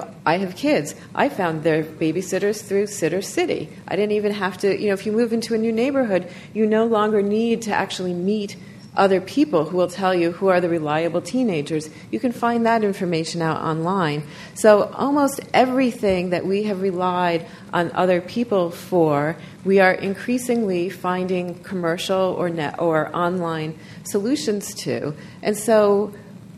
I have kids. I found their babysitters through Sitter City. I didn't even have to, if you move into a new neighborhood, you no longer need to actually meet other people who will tell you who are the reliable teenagers. You can find that information out online. So almost everything that we have relied on other people for, we are increasingly finding commercial or online solutions to. And so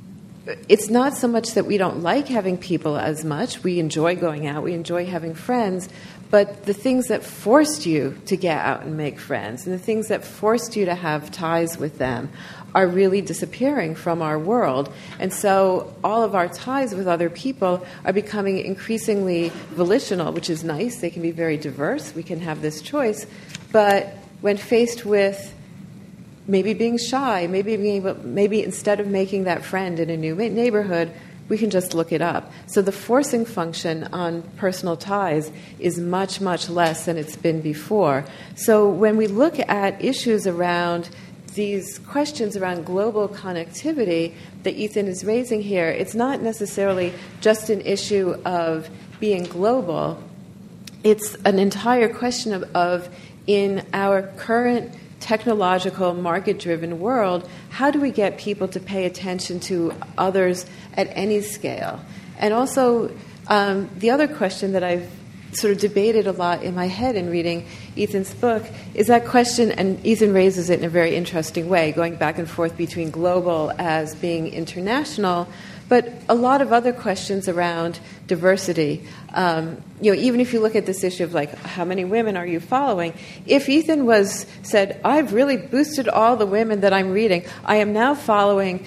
it's not so much that we don't like having people as much. We enjoy going out. We enjoy having friends. But the things that forced you to get out and make friends and the things that forced you to have ties with them are really disappearing from our world. And so all of our ties with other people are becoming increasingly volitional, which is nice. They can be very diverse. We can have this choice. But when faced with maybe being shy, maybe instead of making that friend in a new neighborhood, we can just look it up. So the forcing function on personal ties is much, much less than it's been before. So when we look at issues around these questions around global connectivity that Ethan is raising here, it's not necessarily just an issue of being global. It's an entire question of in our current technological, market-driven world, how do we get people to pay attention to others at any scale? And also, the other question that I've sort of debated a lot in my head in reading Ethan's book is that question, and Ethan raises it in a very interesting way, going back and forth between global as being international, but a lot of other questions around diversity. Even if you look at this issue of how many women are you following, if Ethan said, I've really boosted all the women that I'm reading, I am now following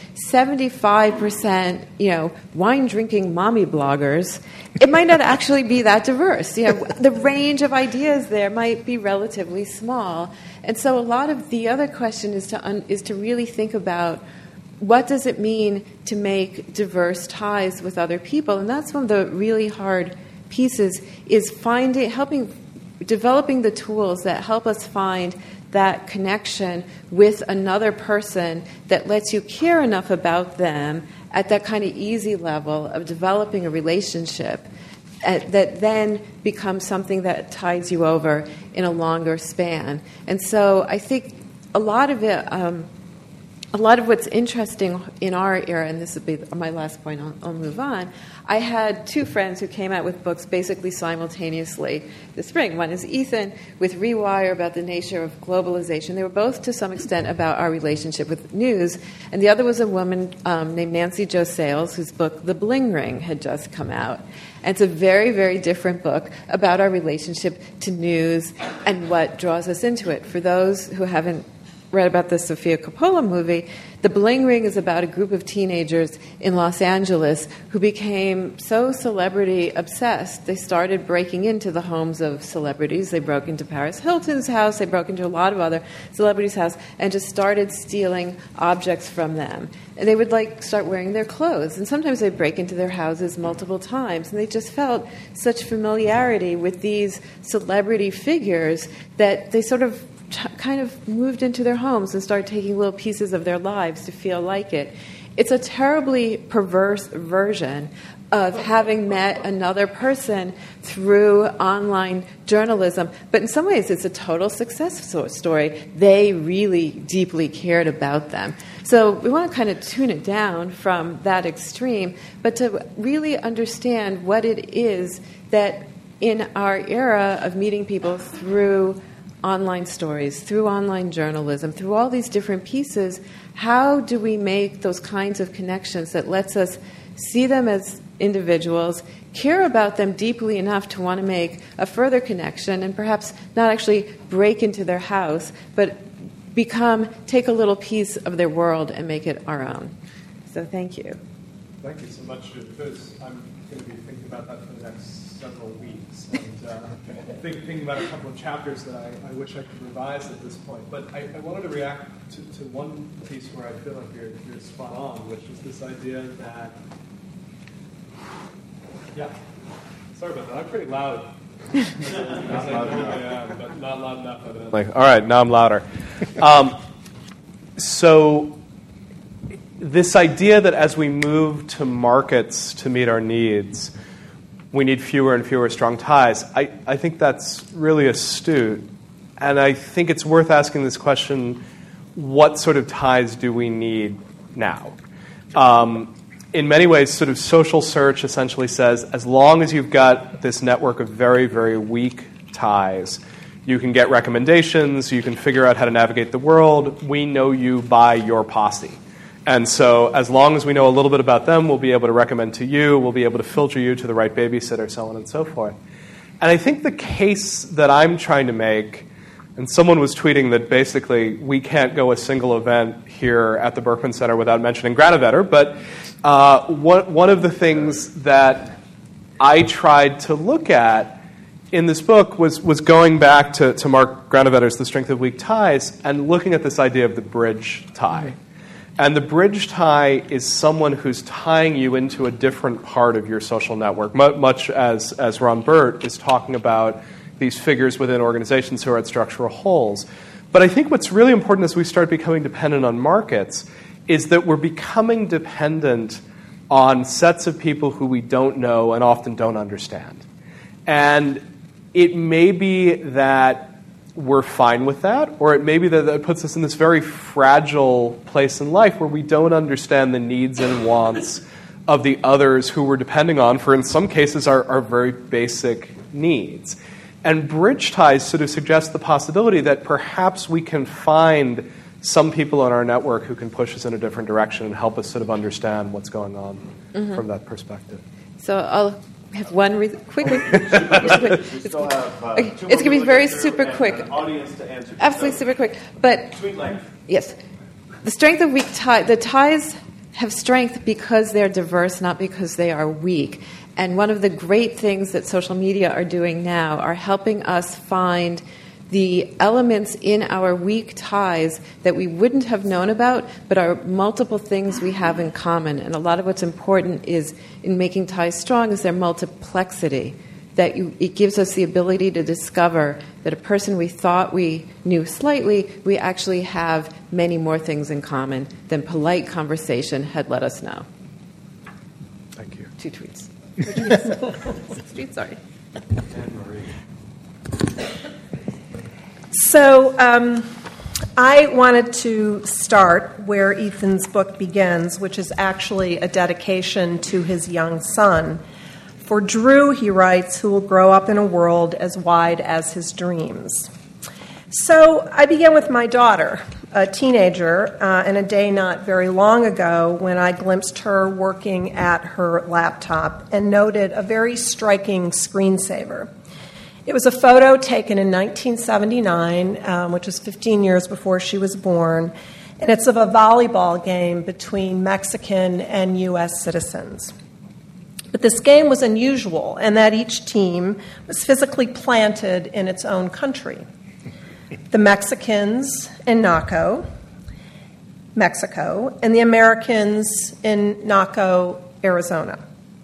75%, wine-drinking mommy bloggers, it might not actually be that diverse. The range of ideas there might be relatively small. And so a lot of the other question is to really think about what does it mean to make diverse ties with other people? And that's one of the really hard pieces is developing the tools that help us find that connection with another person that lets you care enough about them at that kind of easy level of developing a relationship that then becomes something that ties you over in a longer span. And so I think a lot of it a lot of what's interesting in our era, and this will be my last point, I'll move on. I had two friends who came out with books basically simultaneously this spring. One is Ethan with Rewire about the nature of globalization. They were both, to some extent, about our relationship with news. And the other was a woman named Nancy Jo Sales, whose book, The Bling Ring, had just come out. And it's a very, very different book about our relationship to news and what draws us into it. For those who haven't read about the Sofia Coppola movie, The Bling Ring is about a group of teenagers in Los Angeles who became so celebrity obsessed. They started breaking into the homes of celebrities. They broke into Paris Hilton's house. They broke into a lot of other celebrities' house and just started stealing objects from them. And they would start wearing their clothes. And sometimes they'd break into their houses multiple times. And they just felt such familiarity with these celebrity figures that they sort of kind of moved into their homes and started taking little pieces of their lives to feel like it. It's a terribly perverse version of having met another person through online journalism. But in some ways, it's a total success story. They really deeply cared about them. So we want to kind of tune it down from that extreme, but to really understand what it is that in our era of meeting people through online stories, through online journalism, through all these different pieces, how do we make those kinds of connections that lets us see them as individuals, care about them deeply enough to want to make a further connection, and perhaps not actually break into their house, but take a little piece of their world and make it our own. So thank you. Thank you so much, because I'm going to be thinking about that for the next several weeks. And thinking about a couple of chapters that I wish I could revise at this point. But I wanted to react to one piece where I feel like you're spot on, which is this idea that, sorry about that, I'm pretty loud. But not loud enough, evidently. All right, now I'm louder. So this idea that as we move to markets to meet our needs, we need fewer and fewer strong ties, I think that's really astute. And I think it's worth asking this question, what sort of ties do we need now? In many ways, sort of social search essentially says, as long as you've got this network of very, very weak ties, you can get recommendations, you can figure out how to navigate the world, we know you by your posse. And so as long as we know a little bit about them, we'll be able to recommend to you, we'll be able to filter you to the right babysitter, so on and so forth. And I think the case that I'm trying to make, and someone was tweeting that basically we can't go a single event here at the Berkman Center without mentioning Granovetter, but one of the things that I tried to look at in this book was going back to Mark Granovetter's The Strength of Weak Ties and looking at this idea of the bridge tie. And the bridge tie is someone who's tying you into a different part of your social network, much as Ron Burt is talking about these figures within organizations who are at structural holes. But I think what's really important as we start becoming dependent on markets is that we're becoming dependent on sets of people who we don't know and often don't understand. And it may be that we're fine with that, or it may be that it puts us in this very fragile place in life where we don't understand the needs and wants of the others who we're depending on for, in some cases, our very basic needs. And bridge ties sort of suggest the possibility that perhaps we can find some people on our network who can push us in a different direction and help us sort of understand what's going on from that perspective. So I'll have one quick. It's going to be very super quick. Audience to answer. Absolutely super quick. But tweet length. Yes, the strength of weak ties. The ties have strength because they're diverse, not because they are weak. And one of the great things that social media are doing now are helping us find the elements in our weak ties that we wouldn't have known about, but are multiple things we have in common. And a lot of what's important is in making ties strong is their multiplexity, that it gives us the ability to discover that a person we thought we knew slightly, we actually have many more things in common than polite conversation had let us know. Thank you. 2 tweets. 6 tweets, sorry. So I wanted to start where Ethan's book begins, which is actually a dedication to his young son. For Drew, he writes, who will grow up in a world as wide as his dreams. So I began with my daughter, a teenager, and a day not very long ago when I glimpsed her working at her laptop and noted a very striking screensaver. It was a photo taken in 1979, which was 15 years before she was born, and it's of a volleyball game between Mexican and U.S. citizens. But this game was unusual in that each team was physically planted in its own country. The Mexicans in Naco, Mexico, and the Americans in Naco, Arizona.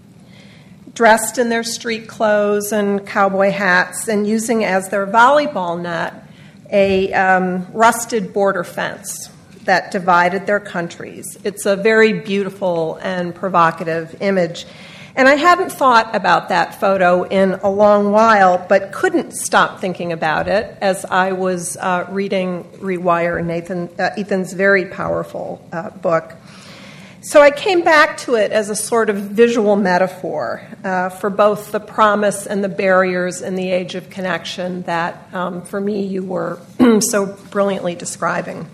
Dressed in their street clothes and cowboy hats and using as their volleyball net a rusted border fence that divided their countries. It's a very beautiful and provocative image. And I hadn't thought about that photo in a long while, but couldn't stop thinking about it as I was reading Rewire, Ethan's very powerful book. So I came back to it as a sort of visual metaphor for both the promise and the barriers in the age of connection that, for me, you were so brilliantly describing.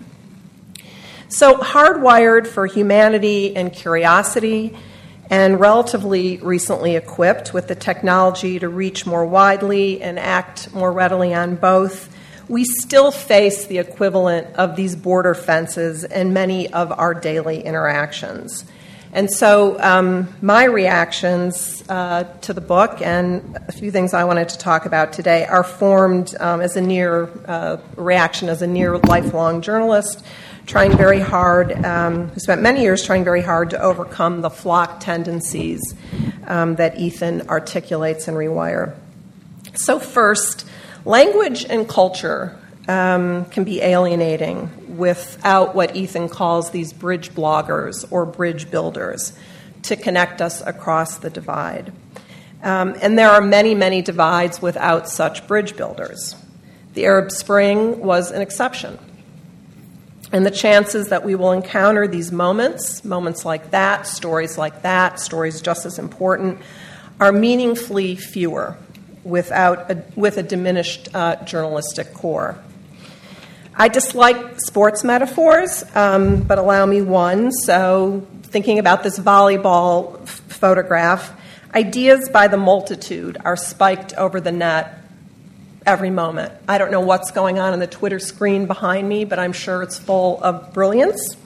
So hardwired for humanity and curiosity, and relatively recently equipped with the technology to reach more widely and act more readily on both, we still face the equivalent of these border fences in many of our daily interactions. And so my reactions to the book and a few things I wanted to talk about today are formed as a near reaction as a near lifelong journalist trying very hard, who spent many years trying very hard to overcome the flock tendencies that Ethan articulates in Rewire. So first, language and culture can be alienating without what Ethan calls these bridge bloggers or bridge builders to connect us across the divide. And there are many, many divides without such bridge builders. The Arab Spring was an exception. And the chances that we will encounter these moments like that, stories just as important, are meaningfully fewer with a diminished journalistic core. I dislike sports metaphors, but allow me one. So thinking about this volleyball photograph, ideas by the multitude are spiked over the net every moment. I don't know what's going on the Twitter screen behind me, but I'm sure it's full of brilliance.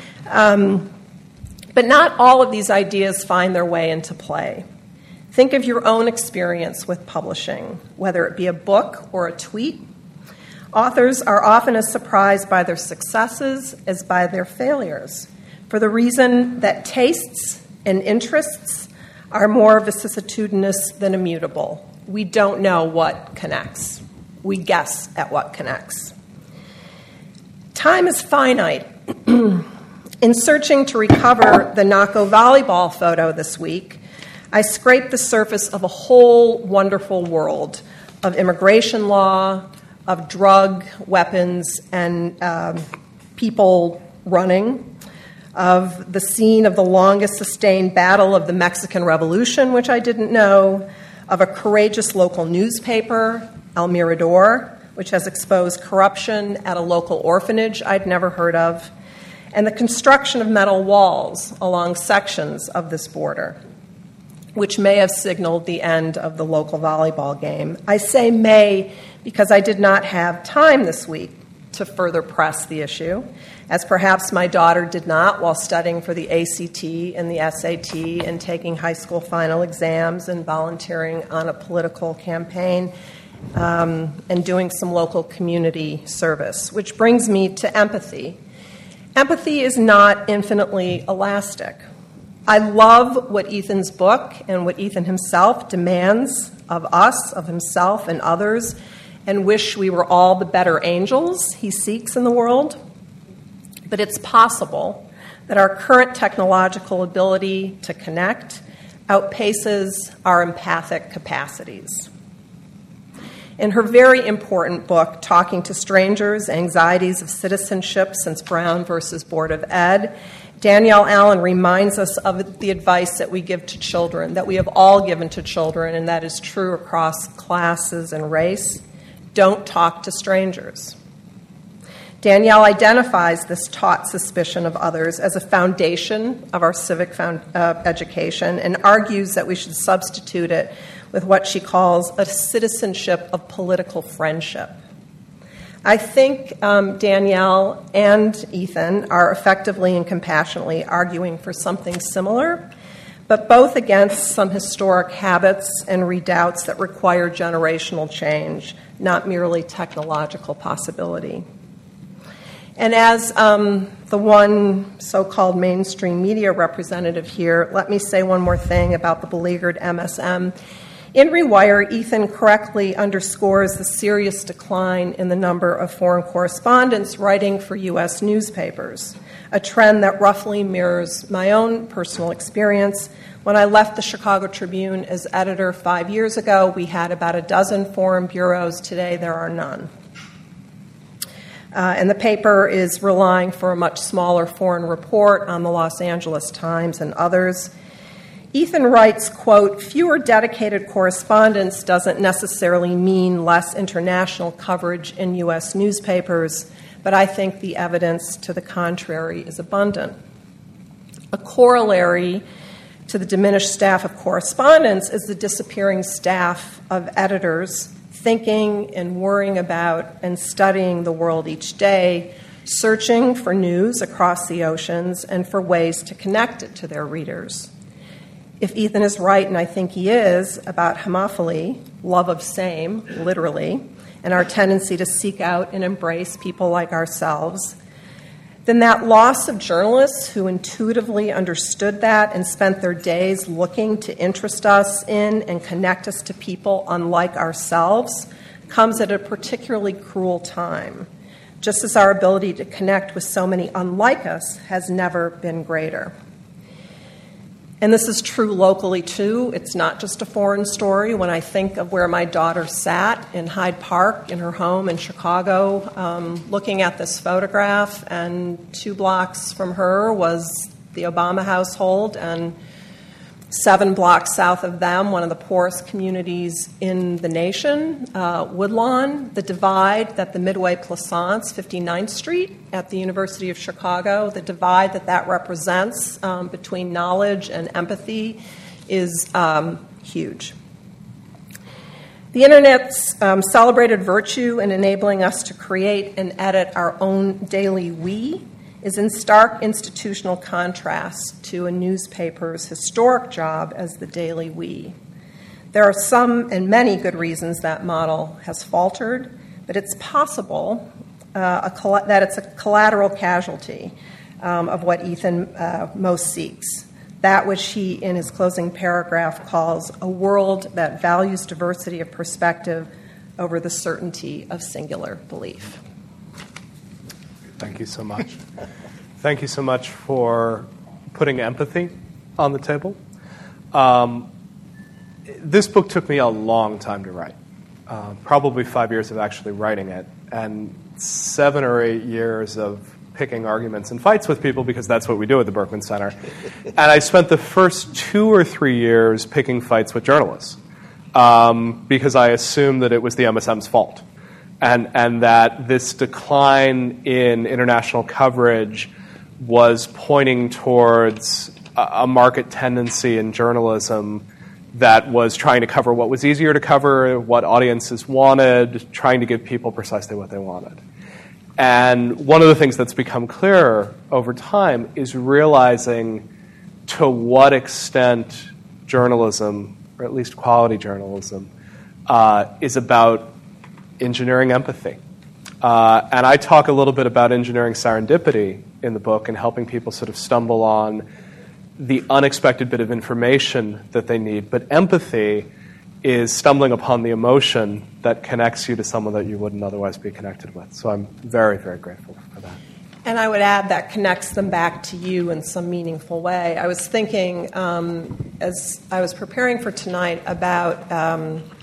But not all of these ideas find their way into play. Think of your own experience with publishing, whether it be a book or a tweet. Authors are often as surprised by their successes as by their failures, for the reason that tastes and interests are more vicissitudinous than immutable. We don't know what connects. We guess at what connects. Time is finite. In searching to recover the Naco volleyball photo this week, I scraped the surface of a whole wonderful world of immigration law, of drug, weapons, and people running, of the scene of the longest sustained battle of the Mexican Revolution, which I didn't know, of a courageous local newspaper, El Mirador, which has exposed corruption at a local orphanage I'd never heard of, and the construction of metal walls along sections of this border, which may have signaled the end of the local volleyball game. I say may because I did not have time this week to further press the issue, as perhaps my daughter did not while studying for the ACT and the SAT and taking high school final exams and volunteering on a political campaign and doing some local community service, which brings me to empathy. Empathy is not infinitely elastic. I love what Ethan's book and what Ethan himself demands of us, of himself and others, and wish we were all the better angels he seeks in the world. But it's possible that our current technological ability to connect outpaces our empathic capacities. In her very important book, Talking to Strangers, Anxieties of Citizenship Since Brown versus Board of Ed, Danielle Allen reminds us of the advice that we give to children, that we have all given to children, and that is true across classes and race. Don't talk to strangers. Danielle identifies this taught suspicion of others as a foundation of our civic education and argues that we should substitute it with what she calls a citizenship of political friendship. I think Danielle and Ethan are effectively and compassionately arguing for something similar, but both against some historic habits and redoubts that require generational change, not merely technological possibility. And as the one so-called mainstream media representative here, let me say one more thing about the beleaguered MSM. In Rewire, Ethan correctly underscores the serious decline in the number of foreign correspondents writing for U.S. newspapers, a trend that roughly mirrors my own personal experience. When I left the Chicago Tribune as editor 5 years ago, we had about a dozen foreign bureaus. Today, there are none. And the paper is relying for a much smaller foreign report on the Los Angeles Times and others. Ethan writes, quote, fewer dedicated correspondents doesn't necessarily mean less international coverage in U.S. newspapers, but I think the evidence to the contrary is abundant. A corollary to the diminished staff of correspondents is the disappearing staff of editors thinking and worrying about and studying the world each day, searching for news across the oceans and for ways to connect it to their readers. If Ethan is right, and I think he is, about homophily, love of same, literally, and our tendency to seek out and embrace people like ourselves, then that loss of journalists who intuitively understood that and spent their days looking to interest us in and connect us to people unlike ourselves comes at a particularly cruel time, just as our ability to connect with so many unlike us has never been greater. And this is true locally, too. It's not just a foreign story. When I think of where my daughter sat in Hyde Park in her home in Chicago, looking at this photograph, and 2 blocks from her was the Obama household, and 7 blocks south of them, one of the poorest communities in the nation, Woodlawn, the divide that the Midway Plaisance, 59th Street at the University of Chicago, the divide that represents between knowledge and empathy is huge. The Internet's celebrated virtue in enabling us to create and edit our own daily we is in stark institutional contrast to a newspaper's historic job as the daily we. There are some and many good reasons that model has faltered, but it's possible that it's a collateral casualty of what Ethan most seeks, that which he, in his closing paragraph, calls a world that values diversity of perspective over the certainty of singular belief. Thank you so much. Thank you so much for putting empathy on the table. This book took me a long time to write, probably 5 years of actually writing it, and 7 or 8 years of picking arguments and fights with people, because that's what we do at the Berkman Center. And I spent the first 2 or 3 years picking fights with journalists, because I assumed that it was the MSM's fault. And that this decline in international coverage was pointing towards a market tendency in journalism that was trying to cover what was easier to cover, what audiences wanted, trying to give people precisely what they wanted. And one of the things that's become clearer over time is realizing to what extent journalism, or at least quality journalism, is about engineering empathy. And I talk a little bit about engineering serendipity in the book and helping people sort of stumble on the unexpected bit of information that they need. But empathy is stumbling upon the emotion that connects you to someone that you wouldn't otherwise be connected with. So I'm very, very grateful for that. And I would add that connects them back to you in some meaningful way. I was thinking, as I was preparing for tonight, about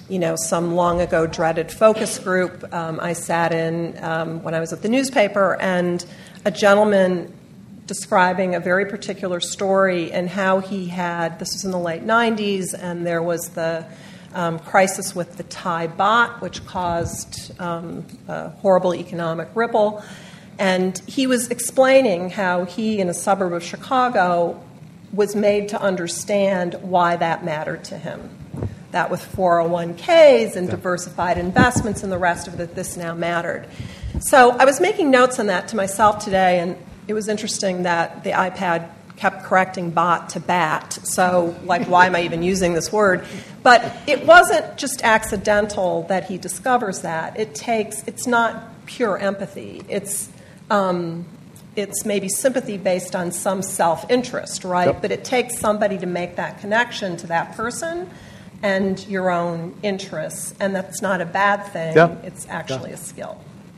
some long ago dreaded focus group I sat in when I was at the newspaper, and a gentleman describing a very particular story and how he had, this was in the late 90s, and there was the crisis with the Thai baht, which caused a horrible economic ripple. And he was explaining how he, in a suburb of Chicago, was made to understand why that mattered to him. That with 401ks and diversified investments and the rest of it, this now mattered. So I was making notes on that to myself today, and it was interesting that the iPad kept correcting bot to bat. So, why am I even using this word? But it wasn't just accidental that he discovers that. It's not pure empathy. It's maybe sympathy based on some self-interest, right? Yep. But it takes somebody to make that connection to that person and your own interests, and that's not a bad thing. Yeah. It's actually a skill.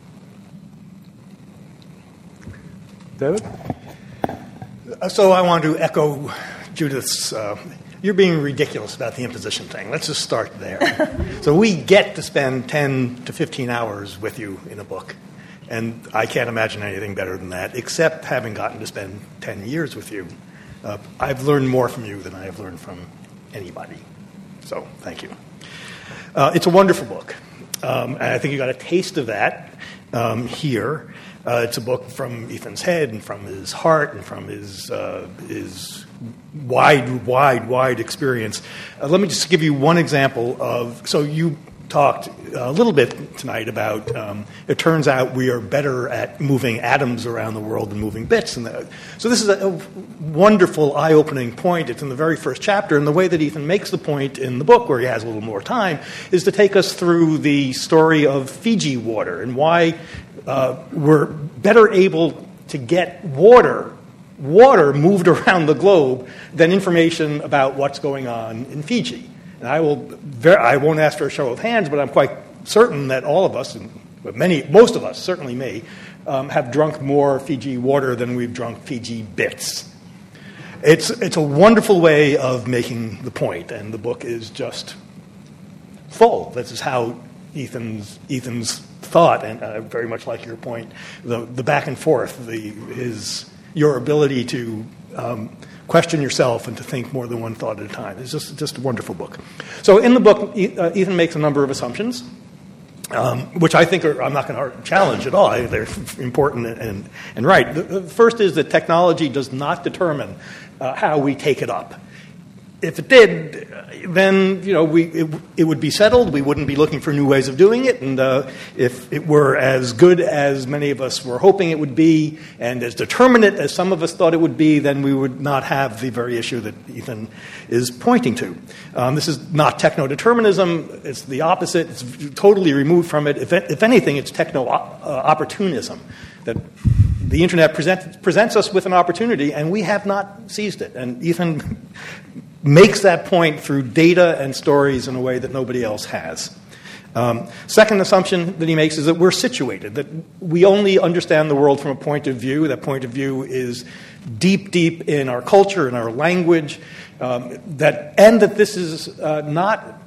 David? So I want to echo Judith's, you're being ridiculous about the imposition thing. Let's just start there. So we get to spend 10 to 15 hours with you in a book. And I can't imagine anything better than that, except having gotten to spend 10 years with you. I've learned more from you than I have learned from anybody. So thank you. It's a wonderful book. And I think you got a taste of that here. It's a book from Ethan's head and from his heart and from his wide experience. Let me just give you one example of, so you talked a little bit tonight about it turns out we are better at moving atoms around the world than moving bits. So this is a wonderful, eye-opening point. It's in the very first chapter, and the way that Ethan makes the point in the book, where he has a little more time, is to take us through the story of Fiji water and why we're better able to get water moved around the globe than information about what's going on in Fiji. And I won't ask for a show of hands, but I'm quite certain that all of us, and most of us, certainly me, have drunk more Fiji water than we've drunk Fiji bits. It's a wonderful way of making the point, and the book is just full. This is how Ethan's thought, and very much like your point, the back and forth, your ability to question yourself and to think more than one thought at a time. It's just a wonderful book. So in the book, Ethan makes a number of assumptions, which I think I'm not going to challenge at all. They're important and right. The first is that technology does not determine how we take it up. If it did, then it would be settled. We wouldn't be looking for new ways of doing it. And if it were as good as many of us were hoping it would be, and as determinate as some of us thought it would be, then we would not have the very issue that Ethan is pointing to. This is not techno-determinism. It's the opposite. It's totally removed from it. If anything, it's techno-opportunism. That the Internet presents us with an opportunity, and we have not seized it. And Ethan makes that point through data and stories in a way that nobody else has. Second assumption that he makes is that we're situated, that we only understand the world from a point of view. That point of view is deep in our culture, in our language, and that this is not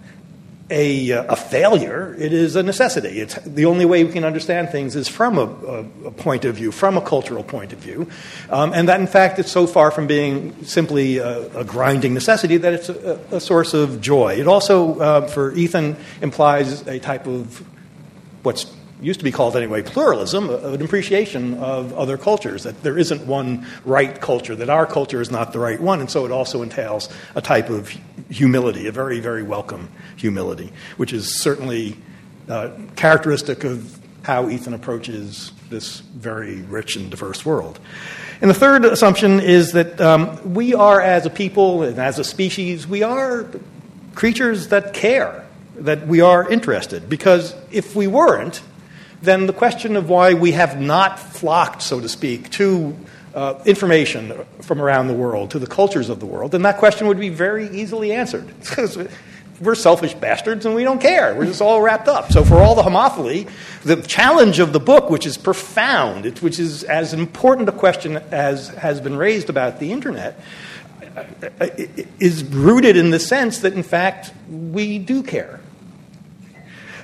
a failure. It is a necessity. It's the only way we can understand things is from a point of view, from a cultural point of view, and that in fact it's so far from being simply a grinding necessity that it's a source of joy. It also, for Ethan, implies a type of what's used to be called anyway pluralism, an appreciation of other cultures, that there isn't one right culture, that our culture is not the right one, and so it also entails a type of humility, a very, very welcome humility, which is certainly characteristic of how Ethan approaches this very rich and diverse world. And the third assumption is that we are, as a people and as a species, we are creatures that care, that we are interested, because if we weren't, then the question of why we have not flocked, so to speak, to information from around the world, to the cultures of the world, then that question would be very easily answered. Because we're selfish bastards and we don't care. We're just all wrapped up. So for all the homophily, the challenge of the book, which is profound, which is as important a question as has been raised about the Internet, is rooted in the sense that, in fact, we do care.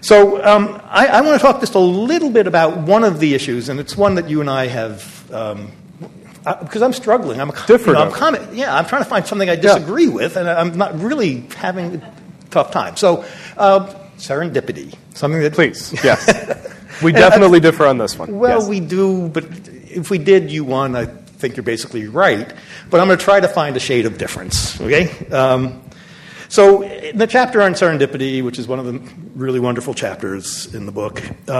So I want to talk just a little bit about one of the issues, and it's one that you and I have, because I'm struggling. I'm trying to find something I disagree with, and I'm not really having a tough time. So serendipity, something that... Please, yes. We definitely differ on this one. Well, yes. we do, but if we did, you won. I think you're basically right. But I'm going to try to find a shade of difference, okay? So in the chapter on serendipity, which is one of the really wonderful chapters in the book,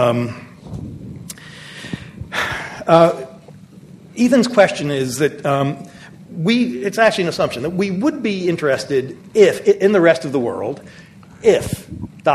Ethan's question is that it's actually an assumption that we would be interested in the rest of the world if ...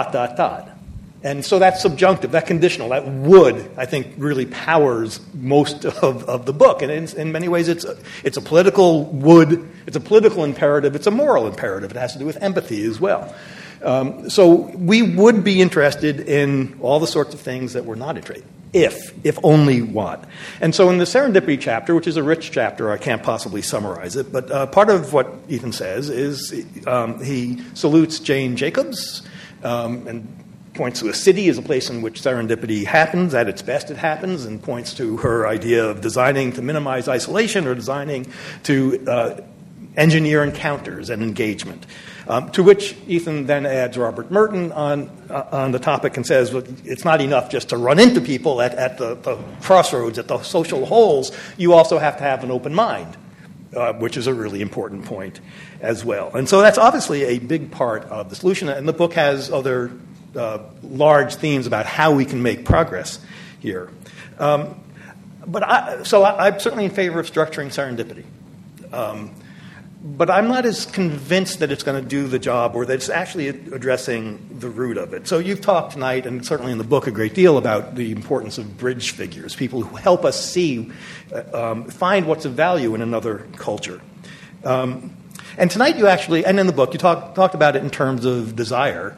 And so that's subjunctive, that conditional, that would, I think, really powers most of the book. And in many ways, it's a political would, it's a political imperative, it's a moral imperative. It has to do with empathy as well. So we would be interested in all the sorts of things that we're not interested in, if only what. And so in the serendipity chapter, which is a rich chapter, I can't possibly summarize it, but part of what Ethan says is he salutes Jane Jacobs and points to a city as a place in which serendipity happens. At its best, it happens, and points to her idea of designing to minimize isolation or designing to engineer encounters and engagement. To which Ethan then adds Robert Merton on the topic and says, well, it's not enough just to run into people at the crossroads, at the social holes. You also have to have an open mind, which is a really important point as well. And so that's obviously a big part of the solution. And the book has other large themes about how we can make progress here. I'm certainly in favor of structuring serendipity. But I'm not as convinced that it's going to do the job or that it's actually addressing the root of it. So you've talked tonight, and certainly in the book, a great deal about the importance of bridge figures, people who help us see, find what's of value in another culture. And tonight you actually, and in the book, you talked about it in terms of desire,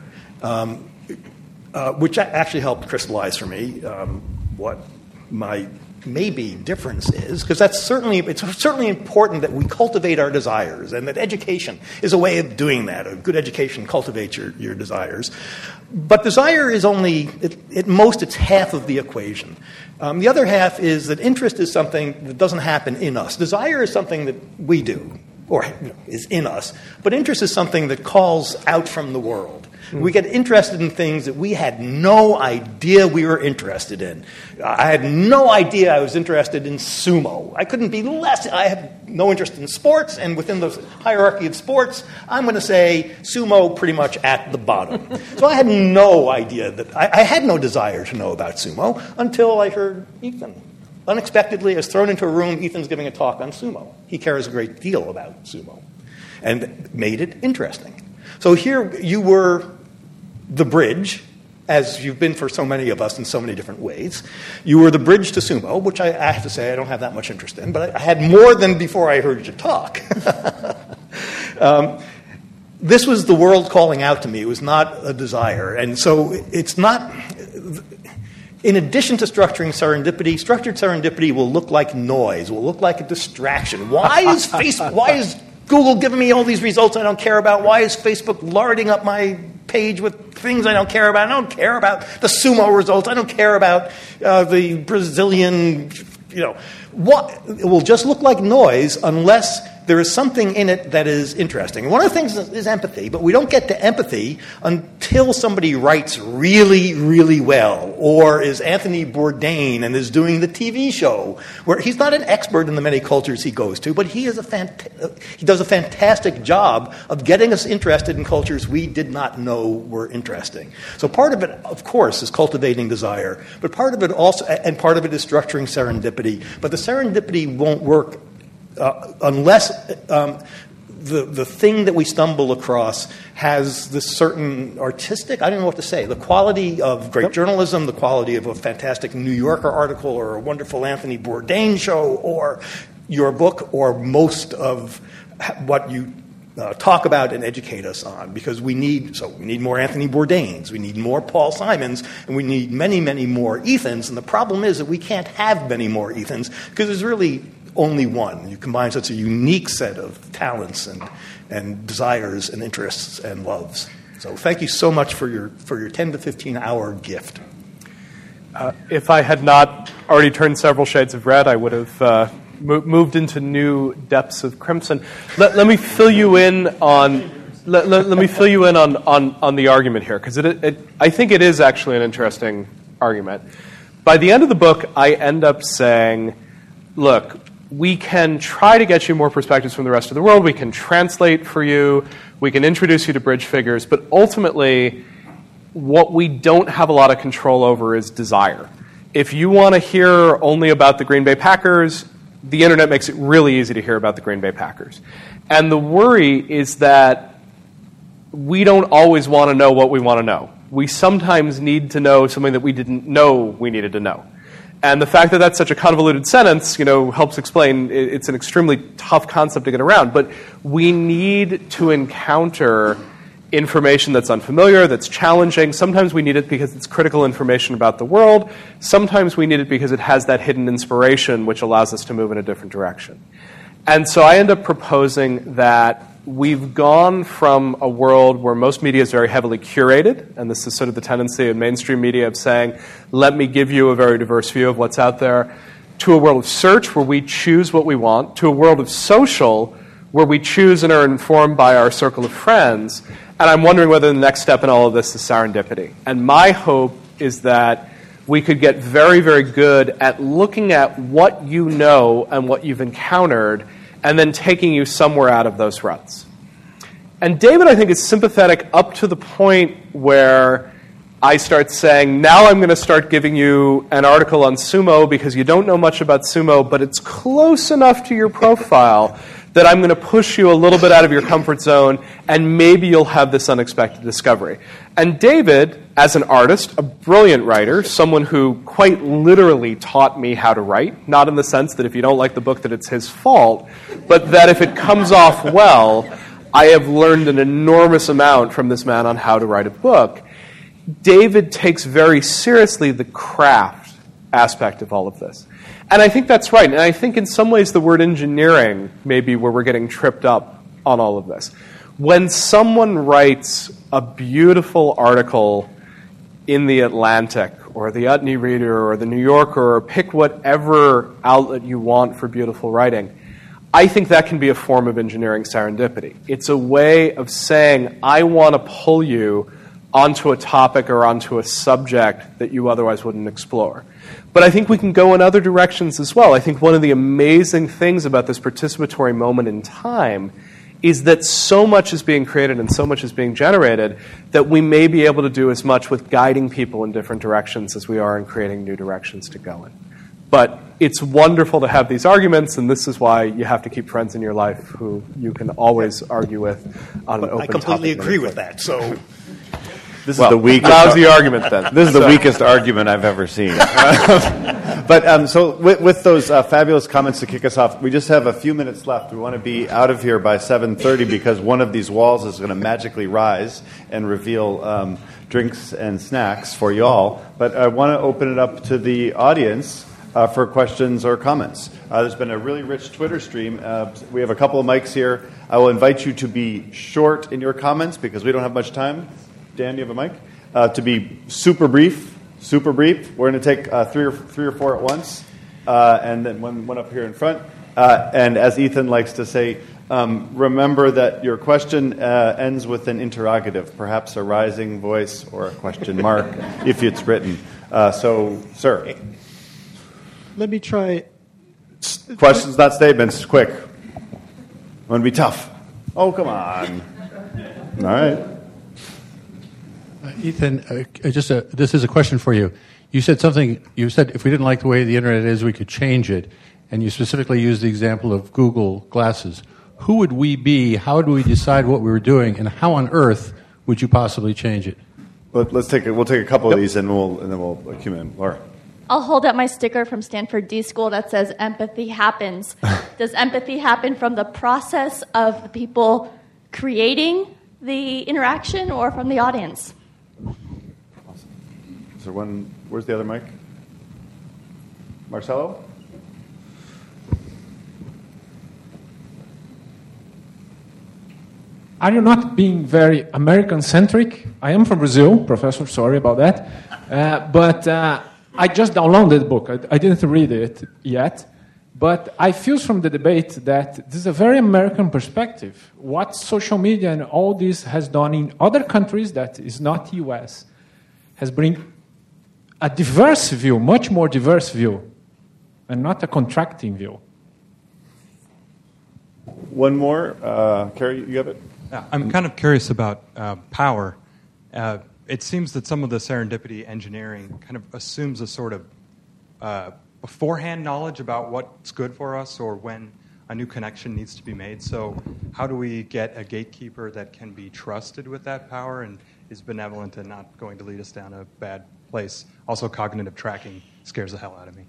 which actually helped crystallize for me what my maybe difference is, because it's certainly important that we cultivate our desires, and that education is a way of doing that. A good education cultivates your desires. But desire is only, at most, it's half of the equation. The other half is that interest is something that doesn't happen in us. Desire is something that we do, or is in us, but interest is something that calls out from the world. We get interested in things that we had no idea we were interested in. I had no idea I was interested in sumo. I have no interest in sports, and within the hierarchy of sports, I'm going to say sumo pretty much at the bottom. So I had no idea that, I had no desire to know about sumo until I heard Ethan. Unexpectedly, I was thrown into a room, Ethan's giving a talk on sumo. He cares a great deal about sumo, and made it interesting. So here you were the bridge, as you've been for so many of us in so many different ways. You were the bridge to sumo, which I have to say I don't have that much interest in, but I had more than before I heard you talk. This was the world calling out to me. It was not a desire. And so it's not... In addition to structured serendipity will look like noise, will look like a distraction. Why is Google giving me all these results I don't care about? Why is Facebook larding up my page with things I don't care about? I don't care about the sumo results. I don't care about the Brazilian, What? It will just look like noise unless there is something in it that is interesting. One of the things is empathy, but we don't get to empathy until somebody writes really, really well, or is Anthony Bourdain and is doing the TV show, where he's not an expert in the many cultures he goes to, but he does a fantastic job of getting us interested in cultures we did not know were interesting. So part of it, of course, is cultivating desire, but part of it also, and part of it is structuring serendipity. But the serendipity won't work unless the thing that we stumble across has this certain artistic, I don't know what to say, the quality of great journalism, the quality of a fantastic New Yorker article or a wonderful Anthony Bourdain show or your book or most of what you talk about and educate us on, because we need more Anthony Bourdains, we need more Paul Simons, and we need many, many more Ethans. And the problem is that we can't have many more Ethans because there's really only one. You combine such a unique set of talents and desires and interests and loves. So thank you so much for your 10 to 15 hour gift. If I had not already turned several shades of red, I would have moved into new depths of crimson. Let me fill you in on the argument here, because I think it is actually an interesting argument. By the end of the book, I end up saying, look, we can try to get you more perspectives from the rest of the world. We can translate for you. We can introduce you to bridge figures. But ultimately, what we don't have a lot of control over is desire. If you want to hear only about the Green Bay Packers, the internet makes it really easy to hear about the Green Bay Packers. And the worry is that we don't always want to know what we want to know. We sometimes need to know something that we didn't know we needed to know. And the fact that that's such a convoluted sentence, helps explain it's an extremely tough concept to get around. But we need to encounter information that's unfamiliar, that's challenging. Sometimes we need it because it's critical information about the world. Sometimes we need it because it has that hidden inspiration which allows us to move in a different direction. And so I end up proposing that we've gone from a world where most media is very heavily curated, and this is sort of the tendency in mainstream media of saying, let me give you a very diverse view of what's out there, to a world of search where we choose what we want, to a world of social where we choose and are informed by our circle of friends. And I'm wondering whether the next step in all of this is serendipity. And my hope is that we could get very, very good at looking at what you know and what you've encountered and then taking you somewhere out of those ruts. And David, I think, is sympathetic up to the point where I start saying, now I'm going to start giving you an article on sumo because you don't know much about sumo, but it's close enough to your profile that I'm going to push you a little bit out of your comfort zone, and maybe you'll have this unexpected discovery. And David, as an artist, a brilliant writer, someone who quite literally taught me how to write, not in the sense that if you don't like the book that it's his fault, but that if it comes off well, I have learned an enormous amount from this man on how to write a book. David takes very seriously the craft aspect of all of this. And I think that's right. And I think in some ways the word engineering may be where we're getting tripped up on all of this. When someone writes a beautiful article in the Atlantic or the Utne Reader or the New Yorker, or pick whatever outlet you want for beautiful writing, I think that can be a form of engineering serendipity. It's a way of saying, I want to pull you onto a topic or onto a subject that you otherwise wouldn't explore. But I think we can go in other directions as well. I think one of the amazing things about this participatory moment in time is that so much is being created and so much is being generated that we may be able to do as much with guiding people in different directions as we are in creating new directions to go in. But it's wonderful to have these arguments, and this is why you have to keep friends in your life who you can always argue with on an open topic. I completely agree with that. So. This is the weakest. Lousy argument, then. This is the weakest argument I've ever seen. But so with those fabulous comments to kick us off, we just have a few minutes left. We want to be out of here by 7:30 because one of these walls is going to magically rise and reveal drinks and snacks for you all. But I want to open it up to the audience for questions or comments. There's been a really rich Twitter stream. We have a couple of mics here. I will invite you to be short in your comments because we don't have much time. Dan, do you have a mic? To be super brief. We're going to take three or four at once, and then one up here in front. And as Ethan likes to say, remember that your question ends with an interrogative, perhaps a rising voice or a question mark, if it's written. So, sir. Let me try. Questions, not statements. Quick. Want to be tough. Oh, come on. All right. Ethan, this is a question for you. You said something. You said if we didn't like the way the internet is, we could change it, and you specifically used the example of Google Glasses. Who would we be? How would we decide what we were doing, and how on earth would you possibly change it? We'll take a couple of these, and then we'll accumulate. Laura. I'll hold up my sticker from Stanford D School that says empathy happens. Does empathy happen from the process of the people creating the interaction or from the audience? Awesome. Is there one? Where's the other mic? Marcelo? are you not being very American-centric? I am from Brazil, Professor, sorry about that. But I just downloaded the book. I didn't read it yet. But I feel from the debate that this is a very American perspective. What social media and all this has done in other countries that is not U.S. has bring a diverse view, much more diverse view, and not a contracting view. One more. Carrie, you have it? Yeah, I'm kind of curious about power. It seems that some of the serendipity engineering kind of assumes a sort of beforehand knowledge about what's good for us or when a new connection needs to be made. So how do we get a gatekeeper that can be trusted with that power and is benevolent and not going to lead us down a bad place? Also, cognitive tracking scares the hell out of me.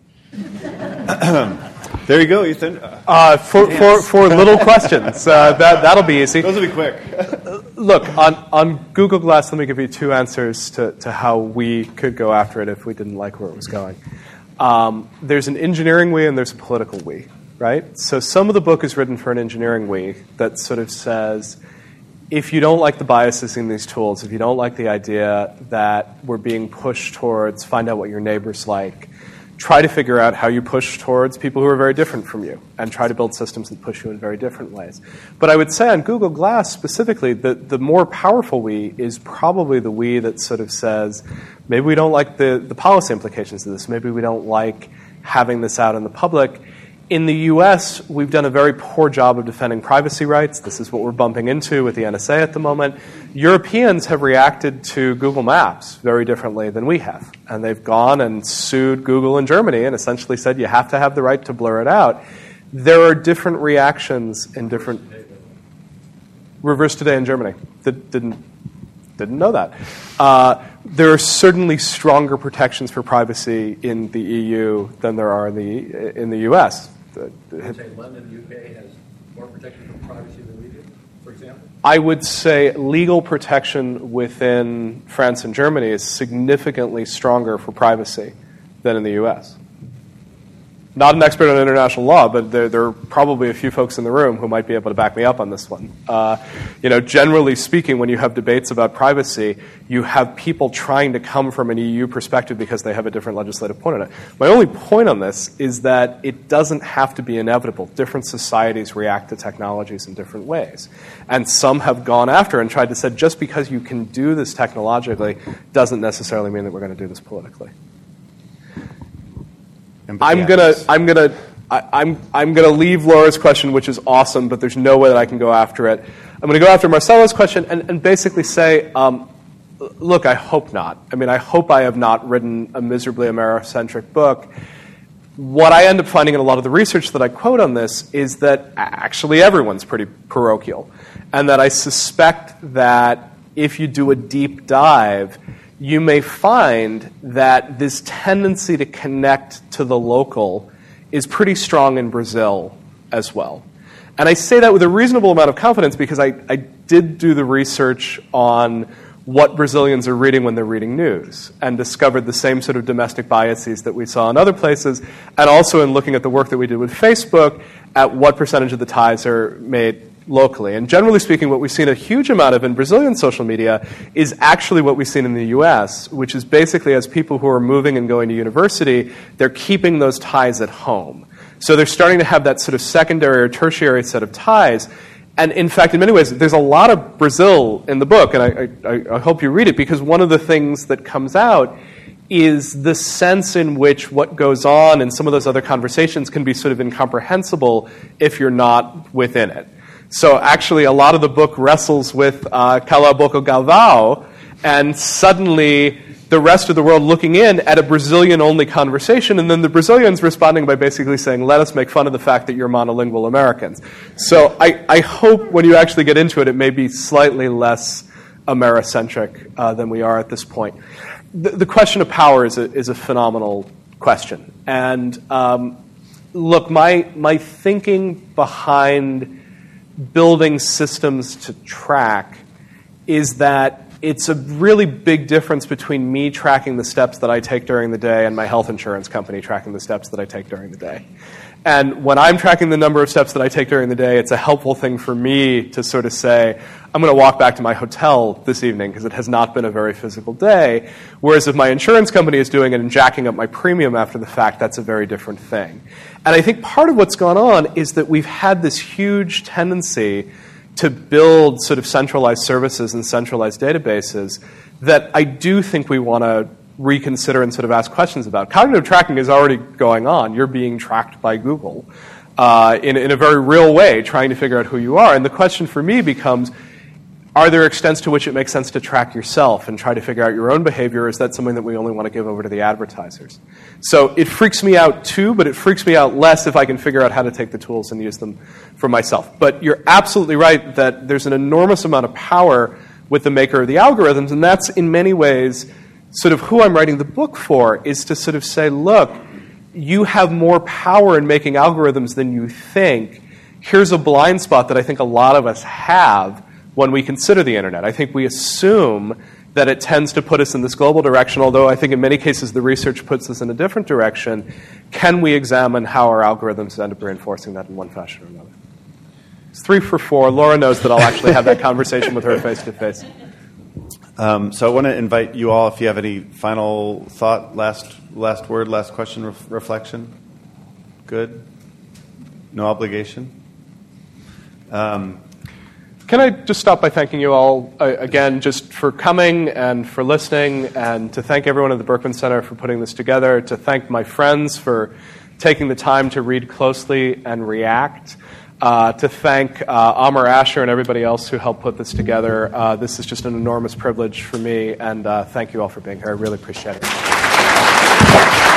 There you go, Ethan. For little questions, that'll be easy. Those will be quick. Look, on Google Glass, let me give you two answers to how we could go after it if we didn't like where it was going. There's an engineering we and there's a political we, right? So some of the book is written for an engineering we that sort of says, if you don't like the biases in these tools, if you don't like the idea that we're being pushed towards find out what your neighbor's like, try to figure out how you push towards people who are very different from you and try to build systems that push you in very different ways. But I would say on Google Glass specifically, the more powerful we is probably the we that sort of says, maybe we don't like the policy implications of this. Maybe we don't like having this out in the public. In the U.S., we've done a very poor job of defending privacy rights. This is what we're bumping into with the NSA at the moment. Europeans have reacted to Google Maps very differently than we have. And they've gone and sued Google in Germany and essentially said you have to have the right to blur it out. There are different reactions in different... Reverse today in Germany. Didn't know that. There are certainly stronger protections for privacy in the EU than there are in the U.S. Would say London, UK has more protection for privacy than we do, for example? I would say legal protection within France and Germany is significantly stronger for privacy than in the U.S. Not an expert on international law, but there are probably a few folks in the room who might be able to back me up on this one. Generally speaking, when you have debates about privacy, you have people trying to come from an EU perspective because they have a different legislative point on it. My only point on this is that it doesn't have to be inevitable. Different societies react to technologies in different ways. And some have gone after and tried to say, just because you can do this technologically doesn't necessarily mean that we're going to do this politically. I'm gonna leave Laura's question, which is awesome, but there's no way that I can go after it. I'm gonna go after Marcelo's question and basically say, look, I hope not. I hope I have not written a miserably Americentric book. What I end up finding in a lot of the research that I quote on this is that actually everyone's pretty parochial, and that I suspect that if you do a deep dive, you may find that this tendency to connect to the local is pretty strong in Brazil as well. And I say that with a reasonable amount of confidence because I did do the research on what Brazilians are reading when they're reading news and discovered the same sort of domestic biases that we saw in other places, and also in looking at the work that we did with Facebook at what percentage of the ties are made locally. And generally speaking, what we've seen a huge amount of in Brazilian social media is actually what we've seen in the U.S., which is basically as people who are moving and going to university, they're keeping those ties at home. So they're starting to have that sort of secondary or tertiary set of ties. And in fact, in many ways, there's a lot of Brazil in the book, and I hope you read it, because one of the things that comes out is the sense in which what goes on in some of those other conversations can be sort of incomprehensible if you're not within it. So actually, a lot of the book wrestles with Cala a Boca Galvão, and suddenly the rest of the world looking in at a Brazilian-only conversation, and then the Brazilians responding by basically saying, let us make fun of the fact that you're monolingual Americans. So I hope when you actually get into it, it may be slightly less Americentric than we are at this point. The question of power is a phenomenal question. And look, my thinking behind building systems to track is that it's a really big difference between me tracking the steps that I take during the day and my health insurance company tracking the steps that I take during the day. And when I'm tracking the number of steps that I take during the day, it's a helpful thing for me to sort of say, I'm going to walk back to my hotel this evening because it has not been a very physical day. Whereas if my insurance company is doing it and jacking up my premium after the fact, that's a very different thing. And I think part of what's gone on is that we've had this huge tendency to build sort of centralized services and centralized databases that I do think we want to reconsider and sort of ask questions about. Cognitive tracking is already going on. You're being tracked by Google in a very real way, trying to figure out who you are. And the question for me becomes, are there extents to which it makes sense to track yourself and try to figure out your own behavior, or is that something that we only want to give over to the advertisers? So it freaks me out too, but it freaks me out less if I can figure out how to take the tools and use them for myself. But you're absolutely right that there's an enormous amount of power with the maker of the algorithms, and that's in many ways sort of who I'm writing the book for, is to sort of say, look, you have more power in making algorithms than you think. Here's a blind spot that I think a lot of us have when we consider the internet. I think we assume that it tends to put us in this global direction, although I think in many cases the research puts us in a different direction. Can we examine how our algorithms end up reinforcing that in one fashion or another? It's 3 for 4. Laura knows that I'll actually have that conversation with her face-to-face. So I want to invite you all, if you have any final thought, last word, last question, reflection. Good? No obligation? Can I just stop by thanking you all again just for coming and for listening, and to thank everyone at the Berkman Center for putting this together, to thank my friends for taking the time to read closely and react, to thank Amar Asher and everybody else who helped put this together. This is just an enormous privilege for me, and thank you all for being here. I really appreciate it.